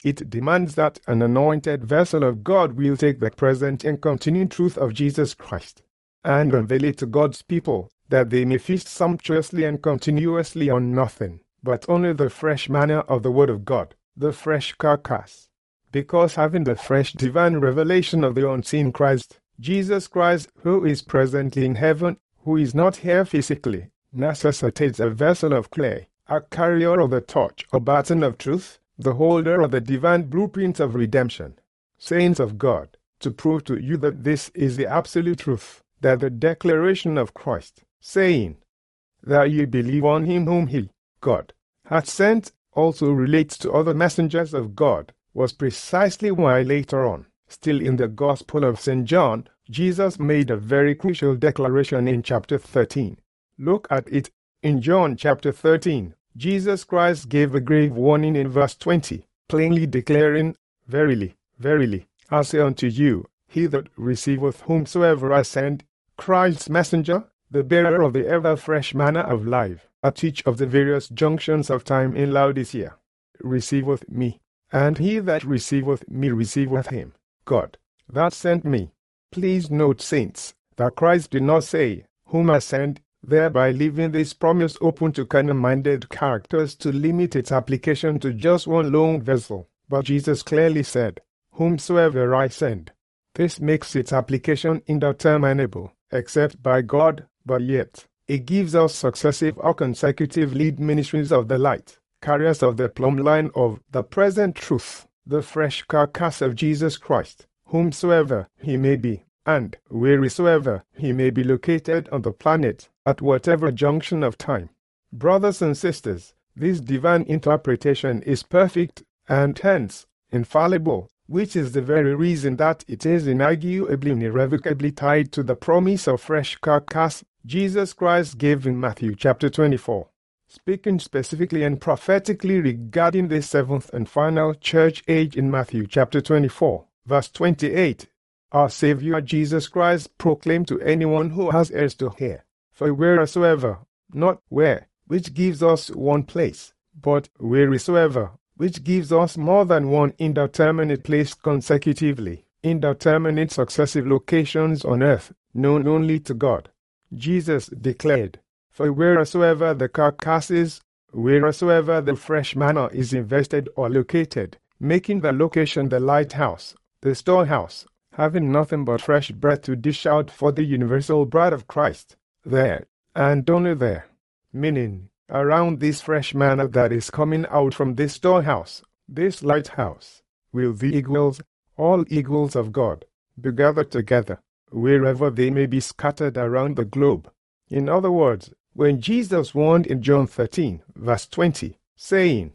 It demands that an anointed vessel of God will take the present and continuing truth of Jesus Christ and unveil it to God's people, that they may feast sumptuously and continuously on nothing, but only the fresh manna of the Word of God, the fresh carcass. Because having the fresh divine revelation of the unseen Christ, Jesus Christ, who is presently in heaven, who is not here physically, necessitates a vessel of clay, a carrier of the torch or baton of truth, the holder of the divine blueprint of redemption. Saints of God, to prove to you that this is the absolute truth, that the declaration of Christ, saying, that ye believe on him whom he, God, hath sent, also relates to other messengers of God, was precisely why later on, still in the Gospel of Saint John, Jesus made a very crucial declaration in chapter thirteen. Look at it. In John chapter thirteen, Jesus Christ gave a grave warning in verse twenty, plainly declaring, Verily, verily, I say unto you, he that receiveth whomsoever I send, Christ's messenger, the bearer of the ever-fresh manna of life, at each of the various junctions of time in Laodicea, receiveth me, and he that receiveth me receiveth him, God, that sent me. Please note, saints, that Christ did not say, whom I send, thereby leaving this promise open to carnal-minded characters to limit its application to just one lone vessel, but Jesus clearly said, whomsoever I send. This makes its application indeterminable, except by God, but yet, it gives us successive or consecutive lead ministries of the light, carriers of the plumb line of the present truth, the fresh carcass of Jesus Christ, whomsoever he may be, and wheresoever he may be located on the planet, at whatever junction of time. Brothers and sisters, this divine interpretation is perfect, and hence, infallible, which is the very reason that it is inarguably and irrevocably tied to the promise of fresh carcass Jesus Christ gave in Matthew chapter twenty-four. Speaking specifically and prophetically regarding the seventh and final church age in Matthew chapter twenty-four, verse twenty-eight, our Savior Jesus Christ proclaimed to anyone who has ears to hear, for wheresoever, not where, which gives us one place, but wheresoever, which gives us more than one indeterminate place consecutively, indeterminate successive locations on earth, known only to God. Jesus declared, for wheresoever the carcass is, wheresoever the fresh manna is invested or located, making the location the lighthouse, the storehouse, having nothing but fresh bread to dish out for the universal bride of Christ, there, and only there, meaning, around this fresh manna that is coming out from this storehouse, this lighthouse, will the eagles, all eagles of God, be gathered together, wherever they may be scattered around the globe. In other words, when Jesus warned in John thirteen, verse twenty, saying,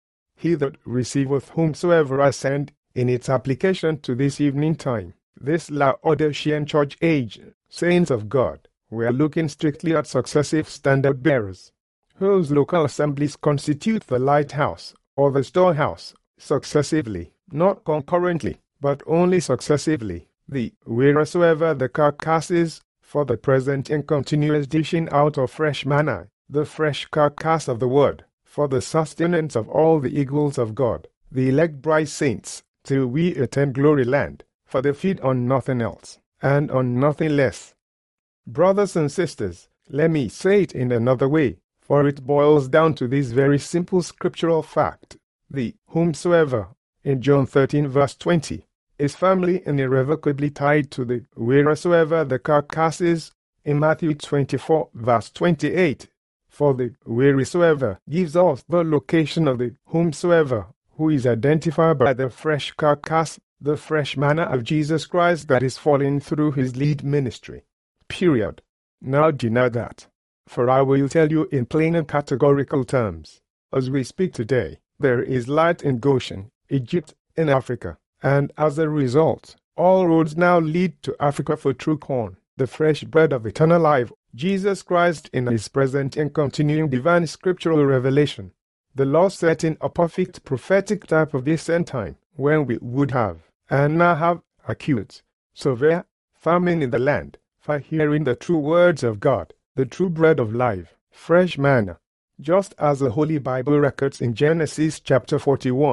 he that receiveth whomsoever I send, in its application to this evening time, this Laodicean church age, saints of God, we are looking strictly at successive standard bearers, whose local assemblies constitute the lighthouse, or the storehouse, successively, not concurrently, but only successively, the wheresoever the carcass is, for the present and continuous dishing out of fresh manna, the fresh carcass of the word, for the sustenance of all the eagles of God, the elect bride saints, till we attain glory land, for they feed on nothing else, and on nothing less. Brothers and sisters, let me say it in another way, for it boils down to this very simple scriptural fact. The whomsoever, in John thirteen verse twenty, is firmly and irrevocably tied to the wheresoever the carcass is, in Matthew twenty-four verse twenty-eight, for the wheresoever gives us the location of the whomsoever, who is identified by the fresh carcass, the fresh manna of Jesus Christ that is falling through his lead ministry. Period. Now deny that. For I will tell you in plain and categorical terms, as we speak today, there is light in Goshen, Egypt, in Africa, and as a result, all roads now lead to Africa for true corn, the fresh bread of eternal life, Jesus Christ in his present and continuing divine scriptural revelation. The law setting a perfect prophetic type of this end time, when we would have, and now have, acute, severe famine in the land, for hearing the true words of God, the true bread of life, fresh manna, just as the Holy Bible records in Genesis chapter forty-one,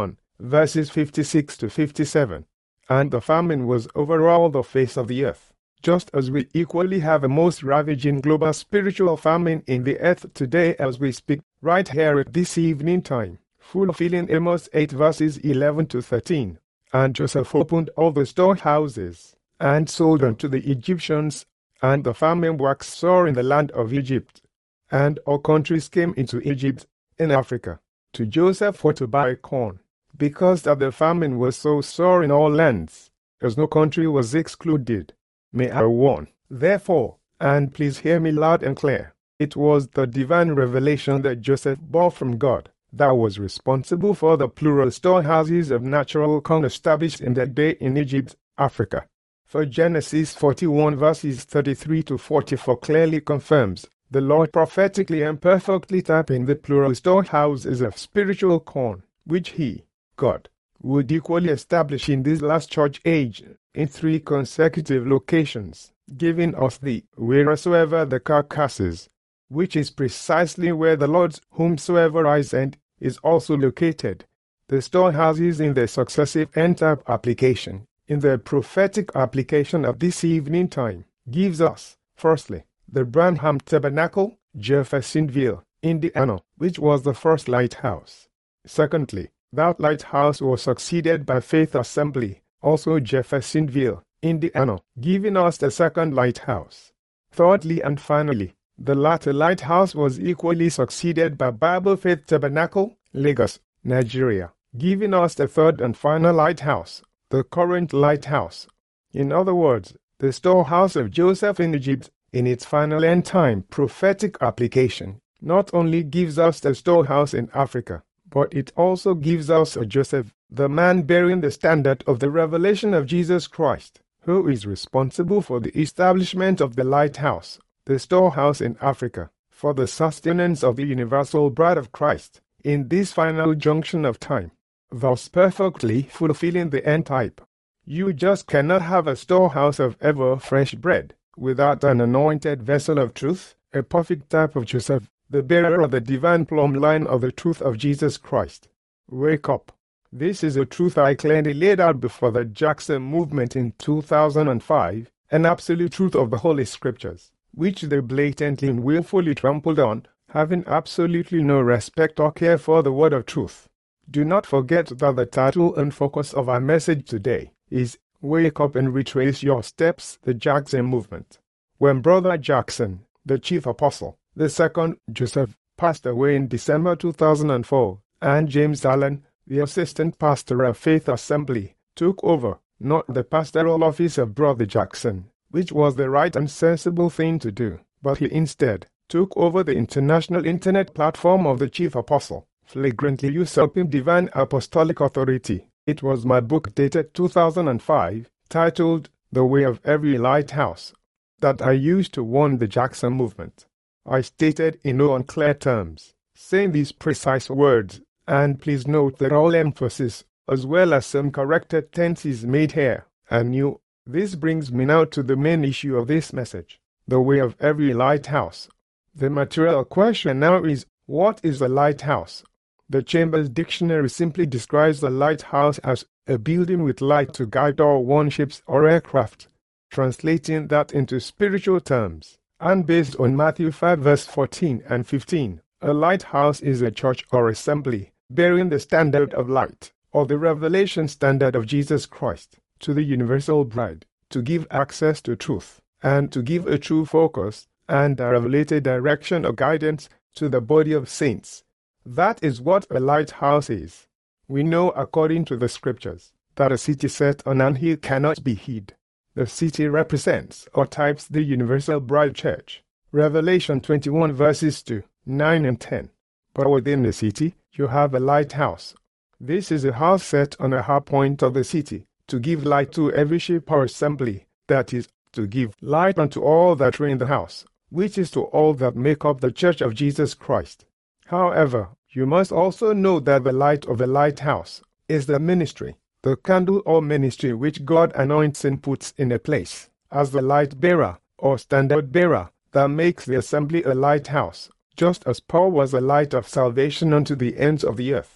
verses fifty-six to fifty-seven. And the famine was over all the face of the earth, just as we equally have a most ravaging global spiritual famine in the earth today as we speak, right here at this evening time, fulfilling Amos eight verses eleven to thirteen. And Joseph opened all the storehouses, and sold unto the Egyptians, and the famine waxed sore in the land of Egypt. And all countries came into Egypt, in Africa, to Joseph for to buy corn, because that the famine was so sore in all lands, as no country was excluded. May I warn, therefore, and please hear me loud and clear, it was the divine revelation that Joseph bore from God that was responsible for the plural storehouses of natural corn established in that day in Egypt, Africa. For Genesis forty-one verses thirty-three to forty-four clearly confirms the Lord prophetically and perfectly typing the plural storehouses of spiritual corn, which he, God, would equally establish in this last church age in three consecutive locations, giving us the wheresoever the carcasses, which is precisely where the Lord's whomsoever I send is also located. The storehouses in the successive end-type application, in the prophetic application of this evening time, gives us, firstly, the Branham Tabernacle, Jeffersonville, Indiana, which was the first lighthouse. Secondly, that lighthouse was succeeded by Faith Assembly, also Jeffersonville, Indiana, giving us the second lighthouse. Thirdly and finally, the latter lighthouse was equally succeeded by Bible Faith Tabernacle, Lagos, Nigeria, giving us the third and final lighthouse, the current lighthouse. In other words, the storehouse of Joseph in Egypt, in its final end-time prophetic application, not only gives us the storehouse in Africa, but it also gives us a Joseph, the man bearing the standard of the revelation of Jesus Christ, who is responsible for the establishment of the lighthouse, the storehouse in Africa, for the sustenance of the universal bride of Christ, in this final junction of time, thus perfectly fulfilling the end type. You just cannot have a storehouse of ever fresh bread without an anointed vessel of truth, a perfect type of Joseph, the bearer of the divine plumb line of the truth of Jesus Christ. Wake up. This is a truth I clearly laid out before the Jackson movement in two thousand five, an absolute truth of the Holy Scriptures, which they blatantly and willfully trampled on, having absolutely no respect or care for the word of truth. Do not forget that the title and focus of our message today is Wake Up and Retrace Your Steps, the Jackson Movement. When Brother Jackson, the chief apostle, the second Joseph, passed away in December two thousand four, and James Allen, the assistant pastor of Faith Assembly, took over, not the pastoral office of Brother Jackson, which was the right and sensible thing to do, but he instead took over the international internet platform of the chief apostle, flagrantly usurping divine apostolic authority. It was my book dated two thousand five, titled The Way of Every Lighthouse, that I used to warn the Jackson movement. I stated in no unclear terms, saying these precise words, and please note that all emphasis, as well as some corrected tenses made here, are new. This brings me now to the main issue of this message, the way of every lighthouse. The material question now is, what is a lighthouse? The Chambers Dictionary simply describes the lighthouse as a building with light to guide or warn ships or aircraft. Translating that into spiritual terms, and based on Matthew five verse fourteen and fifteen, a lighthouse is a church or assembly bearing the standard of light, or the revelation standard of Jesus Christ, to the universal bride, to give access to truth, and to give a true focus and a revelated direction or guidance to the body of saints. That is what a lighthouse is. We know, according to the Scriptures, that a city set on an hill cannot be hid. The city represents or types the universal bride church. Revelation twenty-one verses two, nine and ten. But within the city, you have a lighthouse. This is a house set on a high point of the city, to give light to every ship or assembly, that is, to give light unto all that are in the house, which is to all that make up the church of Jesus Christ. However, you must also know that the light of the lighthouse is the ministry, the candle or ministry which God anoints and puts in a place, as the light bearer or standard bearer that makes the assembly a lighthouse, just as Paul was a light of salvation unto the ends of the earth.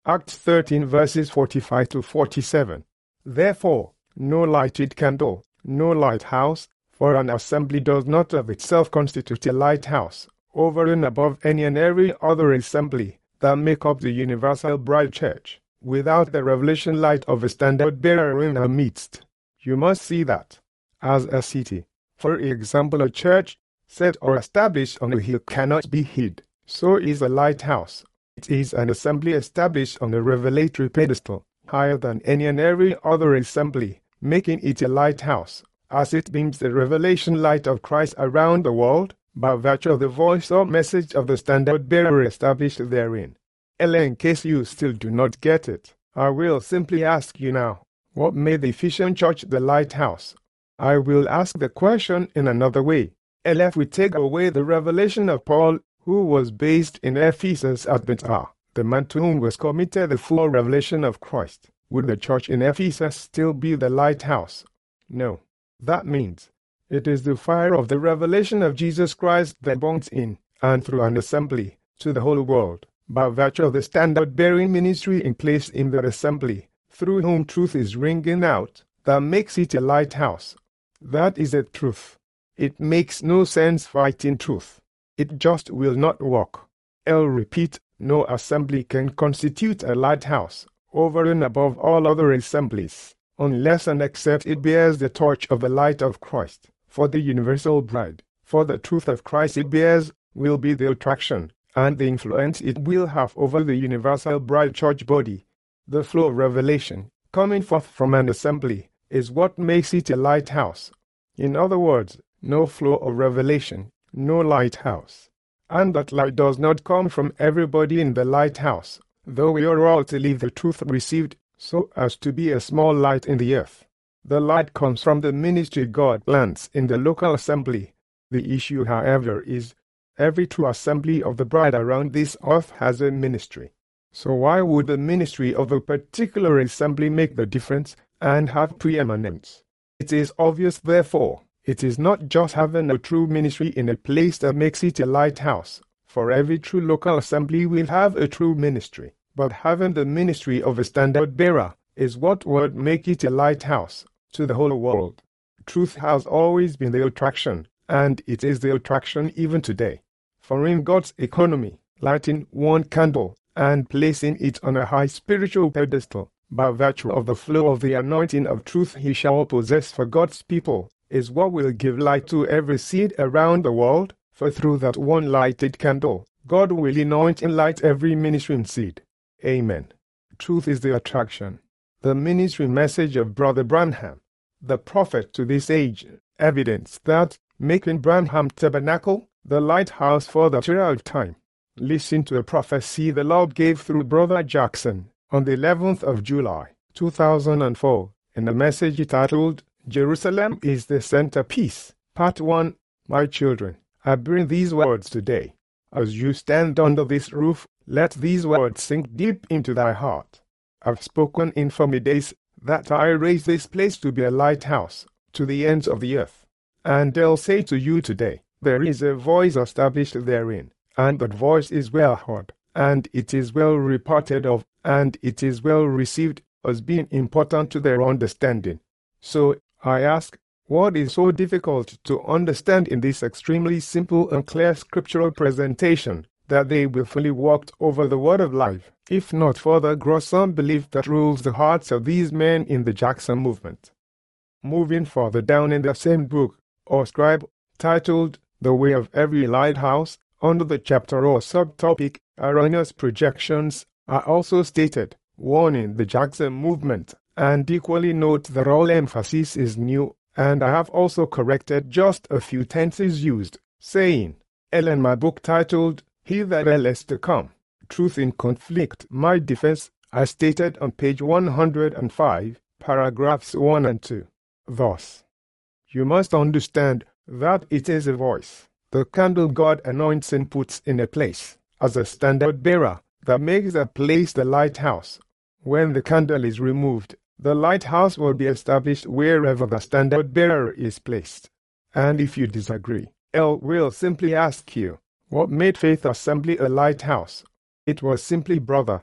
Acts thirteen verses forty-five to forty-seven. Therefore, no lighted candle, no lighthouse, for an assembly does not of itself constitute a lighthouse, over and above any and every other assembly that make up the universal bride church, without the revelation light of a standard-bearer in our midst. You must see that, as a city, for example a church, set or established on a hill cannot be hid, so is a lighthouse. It is an assembly established on a revelatory pedestal, higher than any and every other assembly, making it a lighthouse, as it beams the revelation light of Christ around the world, by virtue of the voice or message of the standard-bearer established therein. Ella, in case you still do not get it, I will simply ask you now, what made the Ephesian church the lighthouse? I will ask the question in another way. Ella, if we take away the revelation of Paul, who was based in Ephesus at Bethar, the man to whom was committed the full revelation of Christ, would the church in Ephesus still be the lighthouse? No. That means it is the fire of the revelation of Jesus Christ that burns in, and through an assembly, to the whole world, by virtue of the standard-bearing ministry in place in that assembly, through whom truth is ringing out, that makes it a lighthouse. That is a truth. It makes no sense fighting truth. It just will not work. I'll repeat, no assembly can constitute a lighthouse, over and above all other assemblies, unless and except it bears the torch of the light of Christ, for the universal bride, for the truth of Christ it bears, will be the attraction, and the influence it will have over the universal bride church body. The flow of revelation, coming forth from an assembly, is what makes it a lighthouse. In other words, no flow of revelation, no lighthouse. And that light does not come from everybody in the lighthouse, though we are all to leave the truth received, so as to be a small light in the earth. The light comes from the ministry God plants in the local assembly. The issue, however, is every true assembly of the bride around this earth has a ministry. So why would the ministry of a particular assembly make the difference and have preeminence? It is obvious, therefore, it is not just having a true ministry in a place that makes it a lighthouse, for every true local assembly will have a true ministry, but having the ministry of a standard-bearer is what would make it a lighthouse to the whole world. Truth has always been the attraction, and it is the attraction even today. For in God's economy, lighting one candle and placing it on a high spiritual pedestal, by virtue of the flow of the anointing of truth he shall possess for God's people, is what will give light to every seed around the world, for through that one lighted candle, God will anoint and light every ministering seed. Amen. Truth is the attraction. The ministry message of Brother Branham, the prophet to this age, evidence that, making Branham Tabernacle the lighthouse for the throughout time. Listen to a prophecy the Lord gave through Brother Jackson on the eleventh of July, two thousand four, in a message titled, Jerusalem is the Centerpiece, Part one. My children, I bring these words today. As you stand under this roof, let these words sink deep into thy heart. I've spoken in former days that I raise this place to be a lighthouse to the ends of the earth. And I'll say to you today, there is a voice established therein, and that voice is well heard, and it is well reported of, and it is well received as being important to their understanding. So, I ask, what is so difficult to understand in this extremely simple and clear scriptural presentation, that they willfully walked over the word of life, if not for the gross unbelief that rules the hearts of these men in the Jackson movement? Moving further down in the same book, or scribe, titled, The Way of Every Lighthouse, under the chapter or subtopic, Erroneous Projections, are also stated, warning the Jackson movement, and equally note that all emphasis is new, and I have also corrected just a few tenses used, saying, L in my book titled, He That Is to Come, Truth in Conflict, My Defense, I stated on page one hundred five, paragraphs one and two. Thus, you must understand that it is a voice, the candle God anoints and puts in a place, as a standard bearer, that makes a place the lighthouse. When the candle is removed, the lighthouse will be established wherever the standard bearer is placed. And if you disagree, L will simply ask you, what made Faith Assembly a lighthouse? It was simply, brother,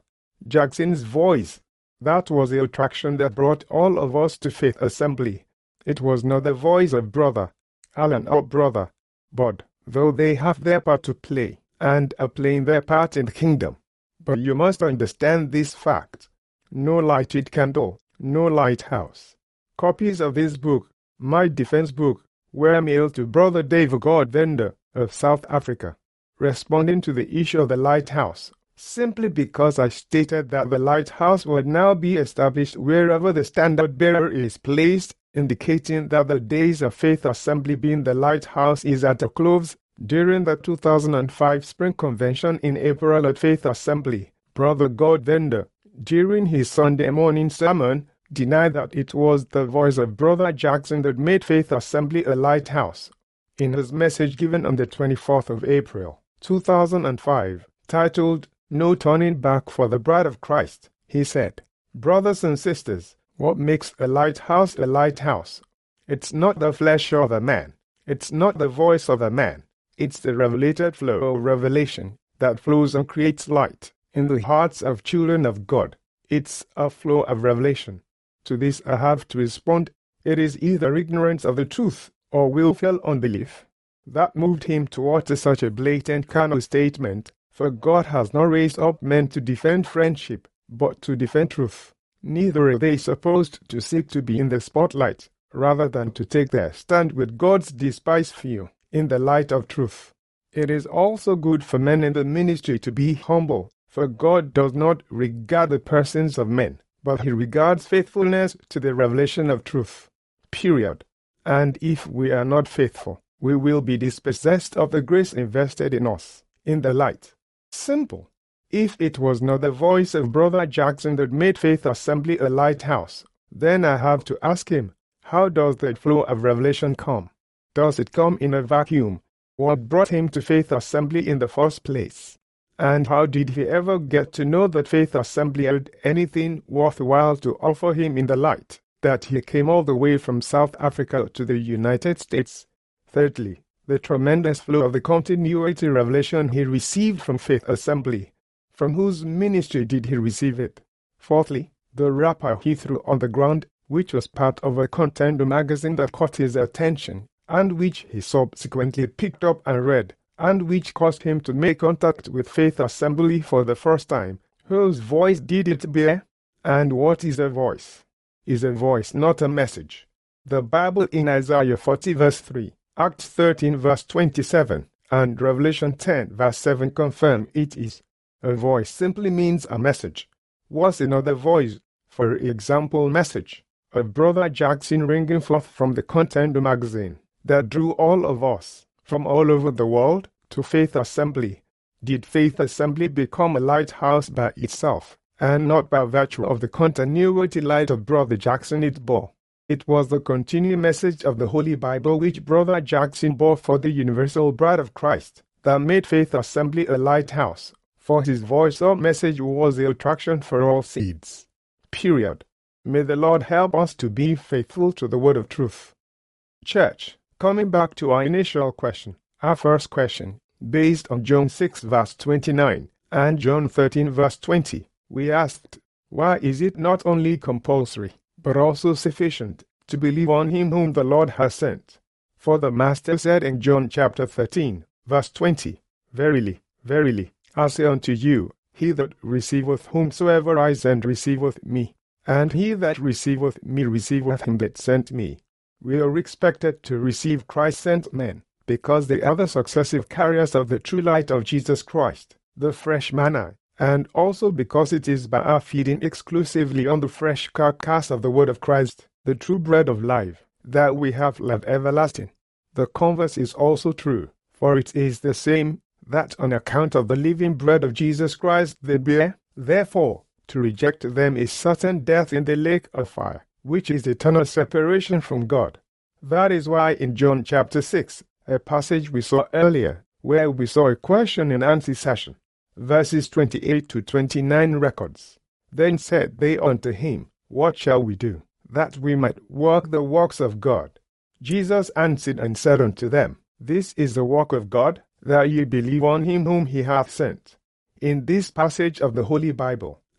Jackson's voice. That was the attraction that brought all of us to Faith Assembly. It was not the voice of Brother Alan or Brother Bud, though they have their part to play, and are playing their part in the kingdom. But you must understand this fact. No lighted candle, no lighthouse. Copies of this book, my defense book, were mailed to Brother Dave Godvender of South Africa, responding to the issue of the lighthouse, simply because I stated that the lighthouse would now be established wherever the standard bearer is placed, indicating that the days of Faith Assembly being the lighthouse is at a close. During the two thousand five Spring Convention in April at Faith Assembly, Brother Godvender, during his Sunday morning sermon, denied that it was the voice of Brother Jackson that made Faith Assembly a lighthouse. In his message given on the twenty-fourth of April, two thousand five, titled, "No Turning Back for the Bride of Christ," he said, "Brothers and sisters, what makes a lighthouse a lighthouse? It's not the flesh of a man. It's not the voice of a man. It's the revelated flow of revelation that flows and creates light in the hearts of children of God. It's a flow of revelation." To this I have to respond, it is either ignorance of the truth or willful unbelief that moved him to utter such a blatant carnal statement, for God has not raised up men to defend friendship, but to defend truth. Neither are they supposed to seek to be in the spotlight, rather than to take their stand with God's despised few, in the light of truth. It is also good for men in the ministry to be humble, for God does not regard the persons of men, but he regards faithfulness to the revelation of truth. Period. And if we are not faithful, we will be dispossessed of the grace invested in us, in the light. Simple. If it was not the voice of Brother Jackson that made Faith Assembly a lighthouse, then I have to ask him, how does that flow of revelation come? Does it come in a vacuum? What brought him to Faith Assembly in the first place? And how did he ever get to know that Faith Assembly had anything worthwhile to offer him in the light, that he came all the way from South Africa to the United States? Thirdly, the tremendous flow of the continuity revelation he received from Faith Assembly. From whose ministry did he receive it? Fourthly, the wrapper he threw on the ground, which was part of a Contender magazine that caught his attention, and which he subsequently picked up and read, and which caused him to make contact with Faith Assembly for the first time. Whose voice did it bear? And what is a voice? Is a voice not a message? The Bible in Isaiah forty verse three, Acts thirteen verse twenty-seven, and Revelation ten verse seven confirm it is. A voice simply means a message. Was another voice, for example message, of Brother Jackson ringing forth from the Contender magazine, that drew all of us, from all over the world, to Faith Assembly? Did Faith Assembly become a lighthouse by itself, and not by virtue of the continuity light of Brother Jackson it bore? It was the continuing message of the Holy Bible which Brother Jackson bore for the universal bride of Christ that made Faith Assembly a lighthouse, for his voice or message was the attraction for all seeds. Period. May the Lord help us to be faithful to the word of truth. Church, coming back to our initial question, our first question, based on John six verse twenty-nine and John thirteen verse twenty, we asked, why is it not only compulsory, but also sufficient, to believe on him whom the Lord has sent? For the Master said in John chapter thirteen, verse twenty, Verily, verily, I say unto you, he that receiveth whomsoever I send receiveth me, and he that receiveth me receiveth him that sent me. We are expected to receive Christ-sent men, because they are the successive carriers of the true light of Jesus Christ, the fresh manna, and also because it is by our feeding exclusively on the fresh carcass of the word of Christ, the true bread of life, that we have life everlasting. The converse is also true, for it is the same, that on account of the living bread of Jesus Christ they bear. Therefore, to reject them is certain death in the lake of fire, which is eternal separation from God. That is why in John chapter six, a passage we saw earlier, where we saw a question and answer session, verses twenty-eight to twenty-nine records. Then said they unto him, What shall we do, that we might work the works of God? Jesus answered and said unto them, This is the work of God, that ye believe on him whom he hath sent. In this passage of the Holy Bible,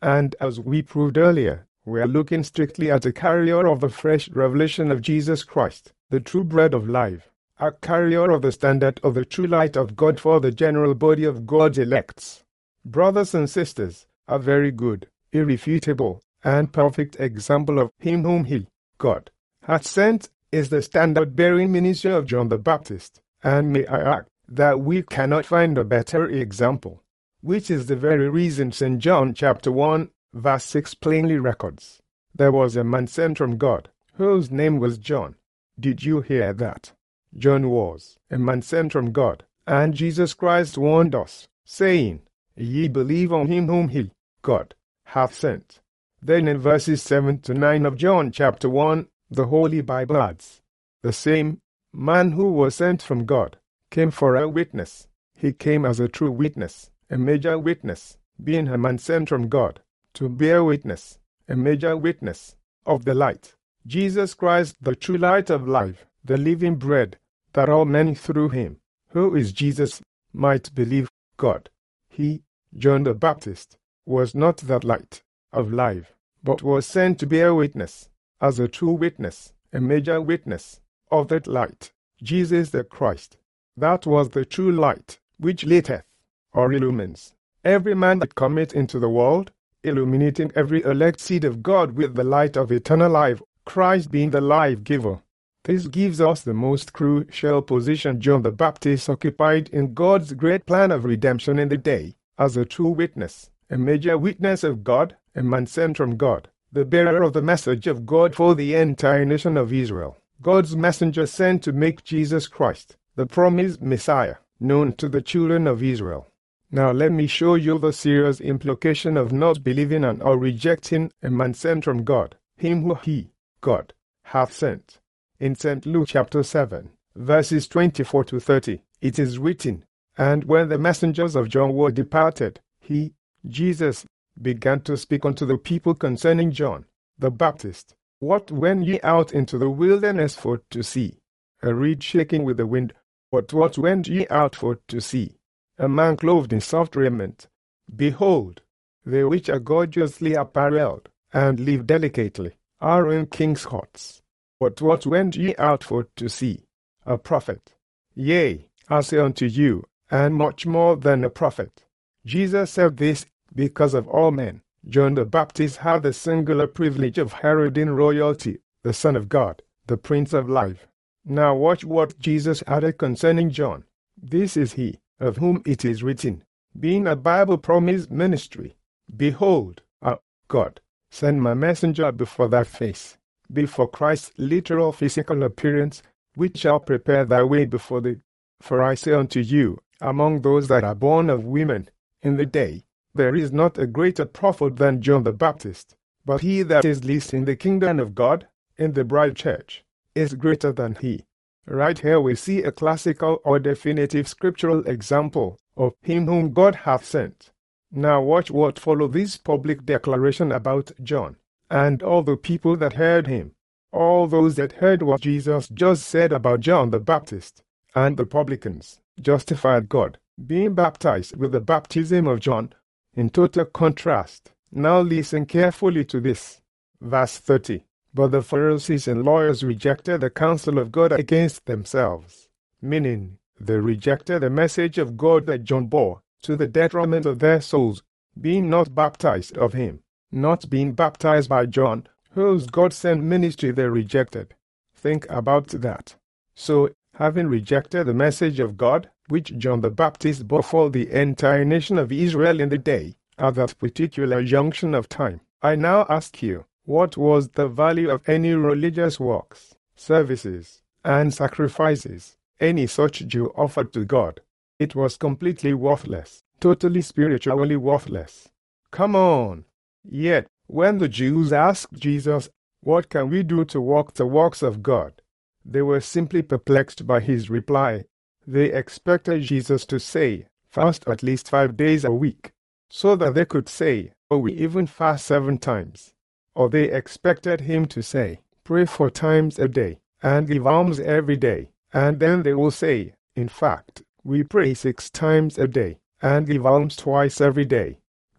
And as we proved earlier, we are looking strictly at a carrier of the fresh revelation of Jesus Christ, the true bread of life, a carrier of the standard of the true light of God for the general body of God's elects. Brothers and sisters, a very good, irrefutable, and perfect example of him whom he, God, hath sent is the standard-bearing ministry of John the Baptist, and may I add that we cannot find a better example, which is the very reason Saint John chapter one, verse six plainly records. There was a man sent from God, whose name was John. Did you hear that? John was a man sent from God, and Jesus Christ warned us, saying, Ye believe on him whom he, God, hath sent. Then in verses seven to nine of John chapter one, the Holy Bible adds, The same man who was sent from God came for a witness. He came as a true witness, a major witness, being a man sent from God, to bear witness, a major witness, of the light. Jesus Christ, the true light of life, the living bread, that all men through him, who is Jesus, might believe God. He, John the Baptist, was not that light of life, but was sent to bear witness, as a true witness, a major witness, of that light, Jesus the Christ. That was the true light, which lighteth, or illumines, every man that cometh into the world, illuminating every elect seed of God with the light of eternal life, Christ being the life-giver. This gives us the most crucial position John the Baptist occupied in God's great plan of redemption in the day, as a true witness, a major witness of God, a man sent from God, the bearer of the message of God for the entire nation of Israel, God's messenger sent to make Jesus Christ, the promised Messiah, known to the children of Israel. Now let me show you the serious implication of not believing and or rejecting a man sent from God, him who he, God, hath sent. In Saint Luke chapter seven, verses twenty-four to thirty, it is written, And when the messengers of John were departed, he, Jesus, began to speak unto the people concerning John the Baptist. What went ye out into the wilderness for to see? A reed shaking with the wind. But what went ye out for to see? A man clothed in soft raiment. Behold, they which are gorgeously apparelled, and live delicately, are in king's courts. But what went ye out for to see? A prophet. Yea, I say unto you, and much more than a prophet. Jesus said this because of all men. John the Baptist had the singular privilege of heralding royalty, the Son of God, the Prince of Life. Now watch what Jesus added concerning John. This is he, of whom it is written, being a Bible-promised ministry, Behold, I, God, send my messenger before thy face, before Christ's literal physical appearance, which shall prepare thy way before thee. For I say unto you, among those that are born of women, in the day, there is not a greater prophet than John the Baptist, but he that is least in the kingdom of God, in the bride church, is greater than he. Right here we see a classical or definitive scriptural example of him whom God hath sent. Now watch what follow this public declaration about John, and all the people that heard him, all those that heard what Jesus just said about John the Baptist, and the publicans, justified God, being baptized with the baptism of John, in total contrast. Now listen carefully to this. Verse thirty. But the Pharisees and lawyers rejected the counsel of God against themselves, meaning, they rejected the message of God that John bore, to the detriment of their souls, being not baptized of him, not being baptized by John, whose God-sent ministry they rejected. Think about that. So, having rejected the message of God, which John the Baptist bore for the entire nation of Israel in the day, at that particular junction of time, I now ask you, what was the value of any religious works, services, and sacrifices any such Jew offered to God? It was completely worthless, totally spiritually worthless. Come on! Yet, when the Jews asked Jesus, what can we do to work the works of God? They were simply perplexed by his reply. They expected Jesus to say, fast at least five days a week, so that they could say, oh, we even fast seven times. Or they expected him to say, pray four times a day, and give alms every day. And then they will say, in fact, we pray six times a day, and give alms twice every day.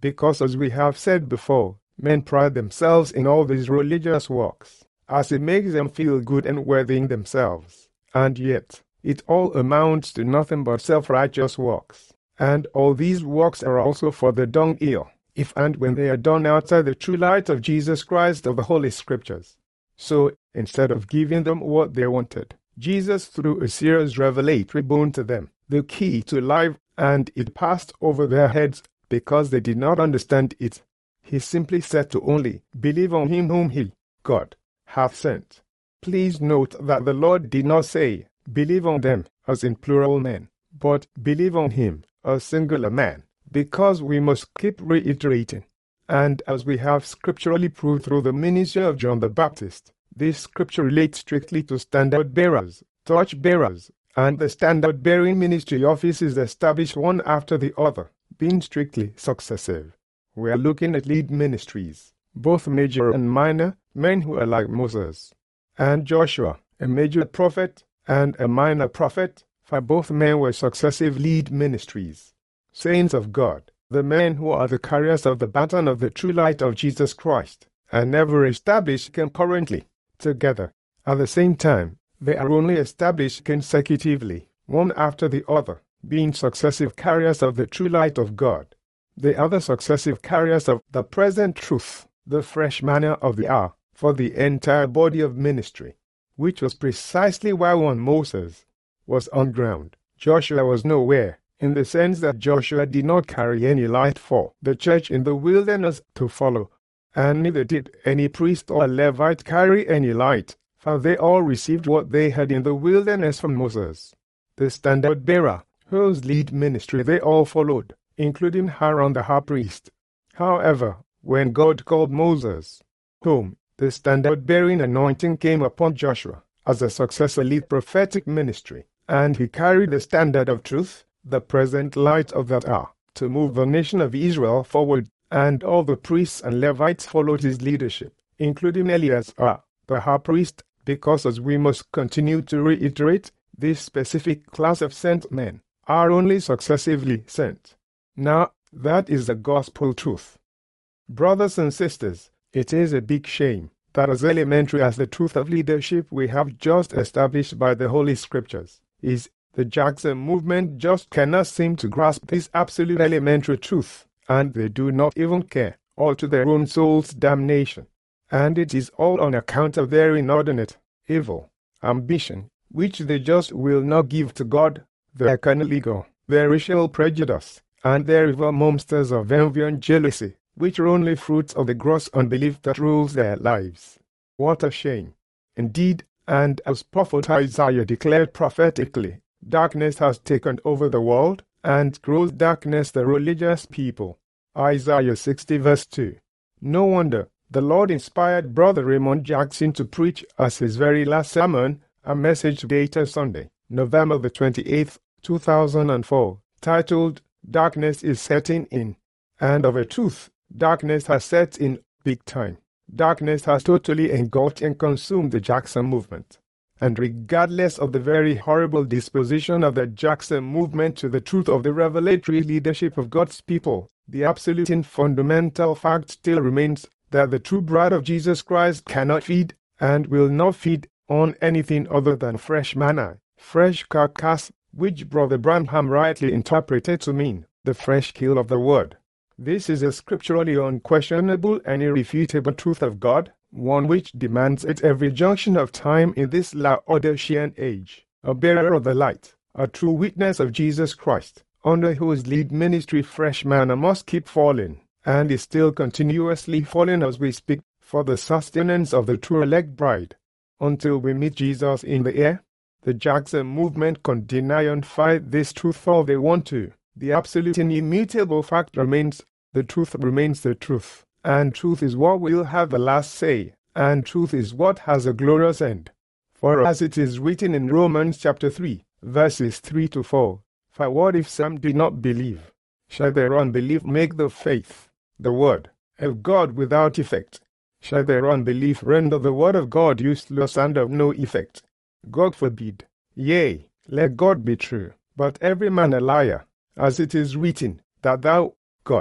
because, as we have said before, men pride themselves in all these religious works, as it makes them feel good and worthy in themselves, and yet it all amounts to nothing but self-righteous works. And all these works are also for the dunghill, if and when they are done outside the true light of Jesus Christ of the Holy Scriptures. So, instead of giving them what they wanted, Jesus threw a serious revelatory bone to them, the key to life, and it passed over their heads because they did not understand it. He simply said to only believe on him whom he, God, hath sent. Please note that the Lord did not say, believe on them, as in plural men, but believe on him, a singular man, because we must keep reiterating. And as we have scripturally proved through the ministry of John the Baptist, this scripture relates strictly to standard bearers, torch bearers, and the standard bearing ministry office is established one after the other, being strictly successive. We are looking at lead ministries, both major and minor, men who are like Moses and Joshua, a major prophet and a minor prophet, for both men were successive lead ministries. Saints of God, the men who are the carriers of the baton of the true light of Jesus Christ, are never established concurrently, together. At the same time, they are only established consecutively, one after the other, being successive carriers of the true light of God. They are the successive carriers of the present truth, the fresh manna of the hour, for the entire body of ministry, which was precisely why one Moses was on ground, Joshua was nowhere, in the sense that Joshua did not carry any light for the church in the wilderness to follow, and neither did any priest or Levite carry any light, for they all received what they had in the wilderness from Moses, the standard bearer, whose lead ministry they all followed, including Aaron the high priest. However, when God called Moses home, the standard-bearing anointing came upon Joshua as a successor lead prophetic ministry, and he carried the standard of truth, the present light of that hour, to move the nation of Israel forward, and all the priests and Levites followed his leadership, including Eleazar, the high priest, because, as we must continue to reiterate, this specific class of sent men are only successively sent. Now, that is the gospel truth. Brothers and sisters, it is a big shame that as elementary as the truth of leadership we have just established by the Holy Scriptures is, the Jackson movement just cannot seem to grasp this absolute elementary truth, and they do not even care, all to their own soul's damnation. And it is all on account of their inordinate, evil ambition, which they just will not give to God, their carnal ego, their racial prejudice, and their evil monsters of envy and jealousy, which are only fruits of the gross unbelief that rules their lives. What a shame! Indeed, and as prophet Isaiah declared prophetically, darkness has taken over the world, and gross darkness the religious people. Isaiah sixty verse two. No wonder the Lord inspired Brother Raymond Jackson to preach as his very last sermon, a message dated Sunday, November the twenty-eighth, two thousand four, titled, Darkness is Setting In. And of a truth, darkness has set in big time. Darkness has totally engulfed and consumed the Jackson movement. And regardless of the very horrible disposition of the Jackson movement to the truth of the revelatory leadership of God's people, the absolute and fundamental fact still remains that the true bride of Jesus Christ cannot feed, and will not feed, on anything other than fresh manna, fresh carcass, which Brother Branham rightly interpreted to mean the fresh kill of the word. This is a scripturally unquestionable and irrefutable truth of God, one which demands at every junction of time in this Laodicean age, a bearer of the light, a true witness of Jesus Christ, under whose lead ministry fresh manna must keep falling, and is still continuously falling as we speak, for the sustenance of the true elect bride. Until we meet Jesus in the air, the Jackson movement can deny and fight this truth all they want to. The absolute and immutable fact remains, the truth remains the truth, and truth is what will have the last say, and truth is what has a glorious end. For as it is written in Romans chapter three, verses three to four, for what if some did not believe? Shall their unbelief make the faith, the word, of God without effect? Shall their unbelief render the word of God useless and of no effect? God forbid. Yea, let God be true, but every man a liar, as it is written, that thou, God,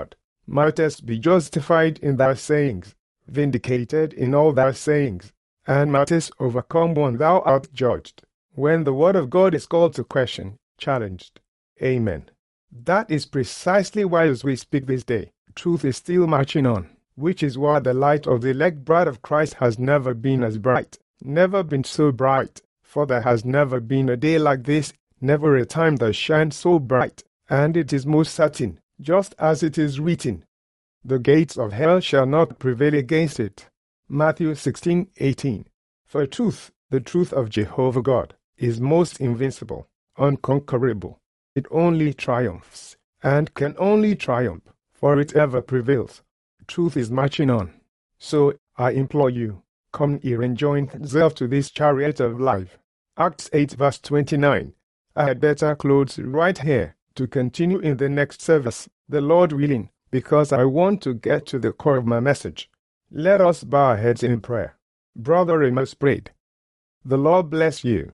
mightest be justified in thy sayings, vindicated in all thy sayings, and mightest overcome when thou art judged, when the word of God is called to question, challenged. Amen. That is precisely why as we speak this day, truth is still marching on, which is why the light of the elect bride of Christ has never been as bright, never been so bright, for there has never been a day like this, never a time that shines so bright, and it is most certain, just as it is written, the gates of hell shall not prevail against it. Matthew sixteen eighteen. For truth, the truth of Jehovah God, is most invincible, unconquerable. It only triumphs, and can only triumph, for it ever prevails. Truth is marching on. So, I implore you, come here and join yourself to this chariot of life. Acts eight verse twenty-nine. I had better clothes right here to continue in the next service, the Lord willing, because I want to get to the core of my message. Let us bow our heads in prayer. Brother Amos prayed. The Lord bless you.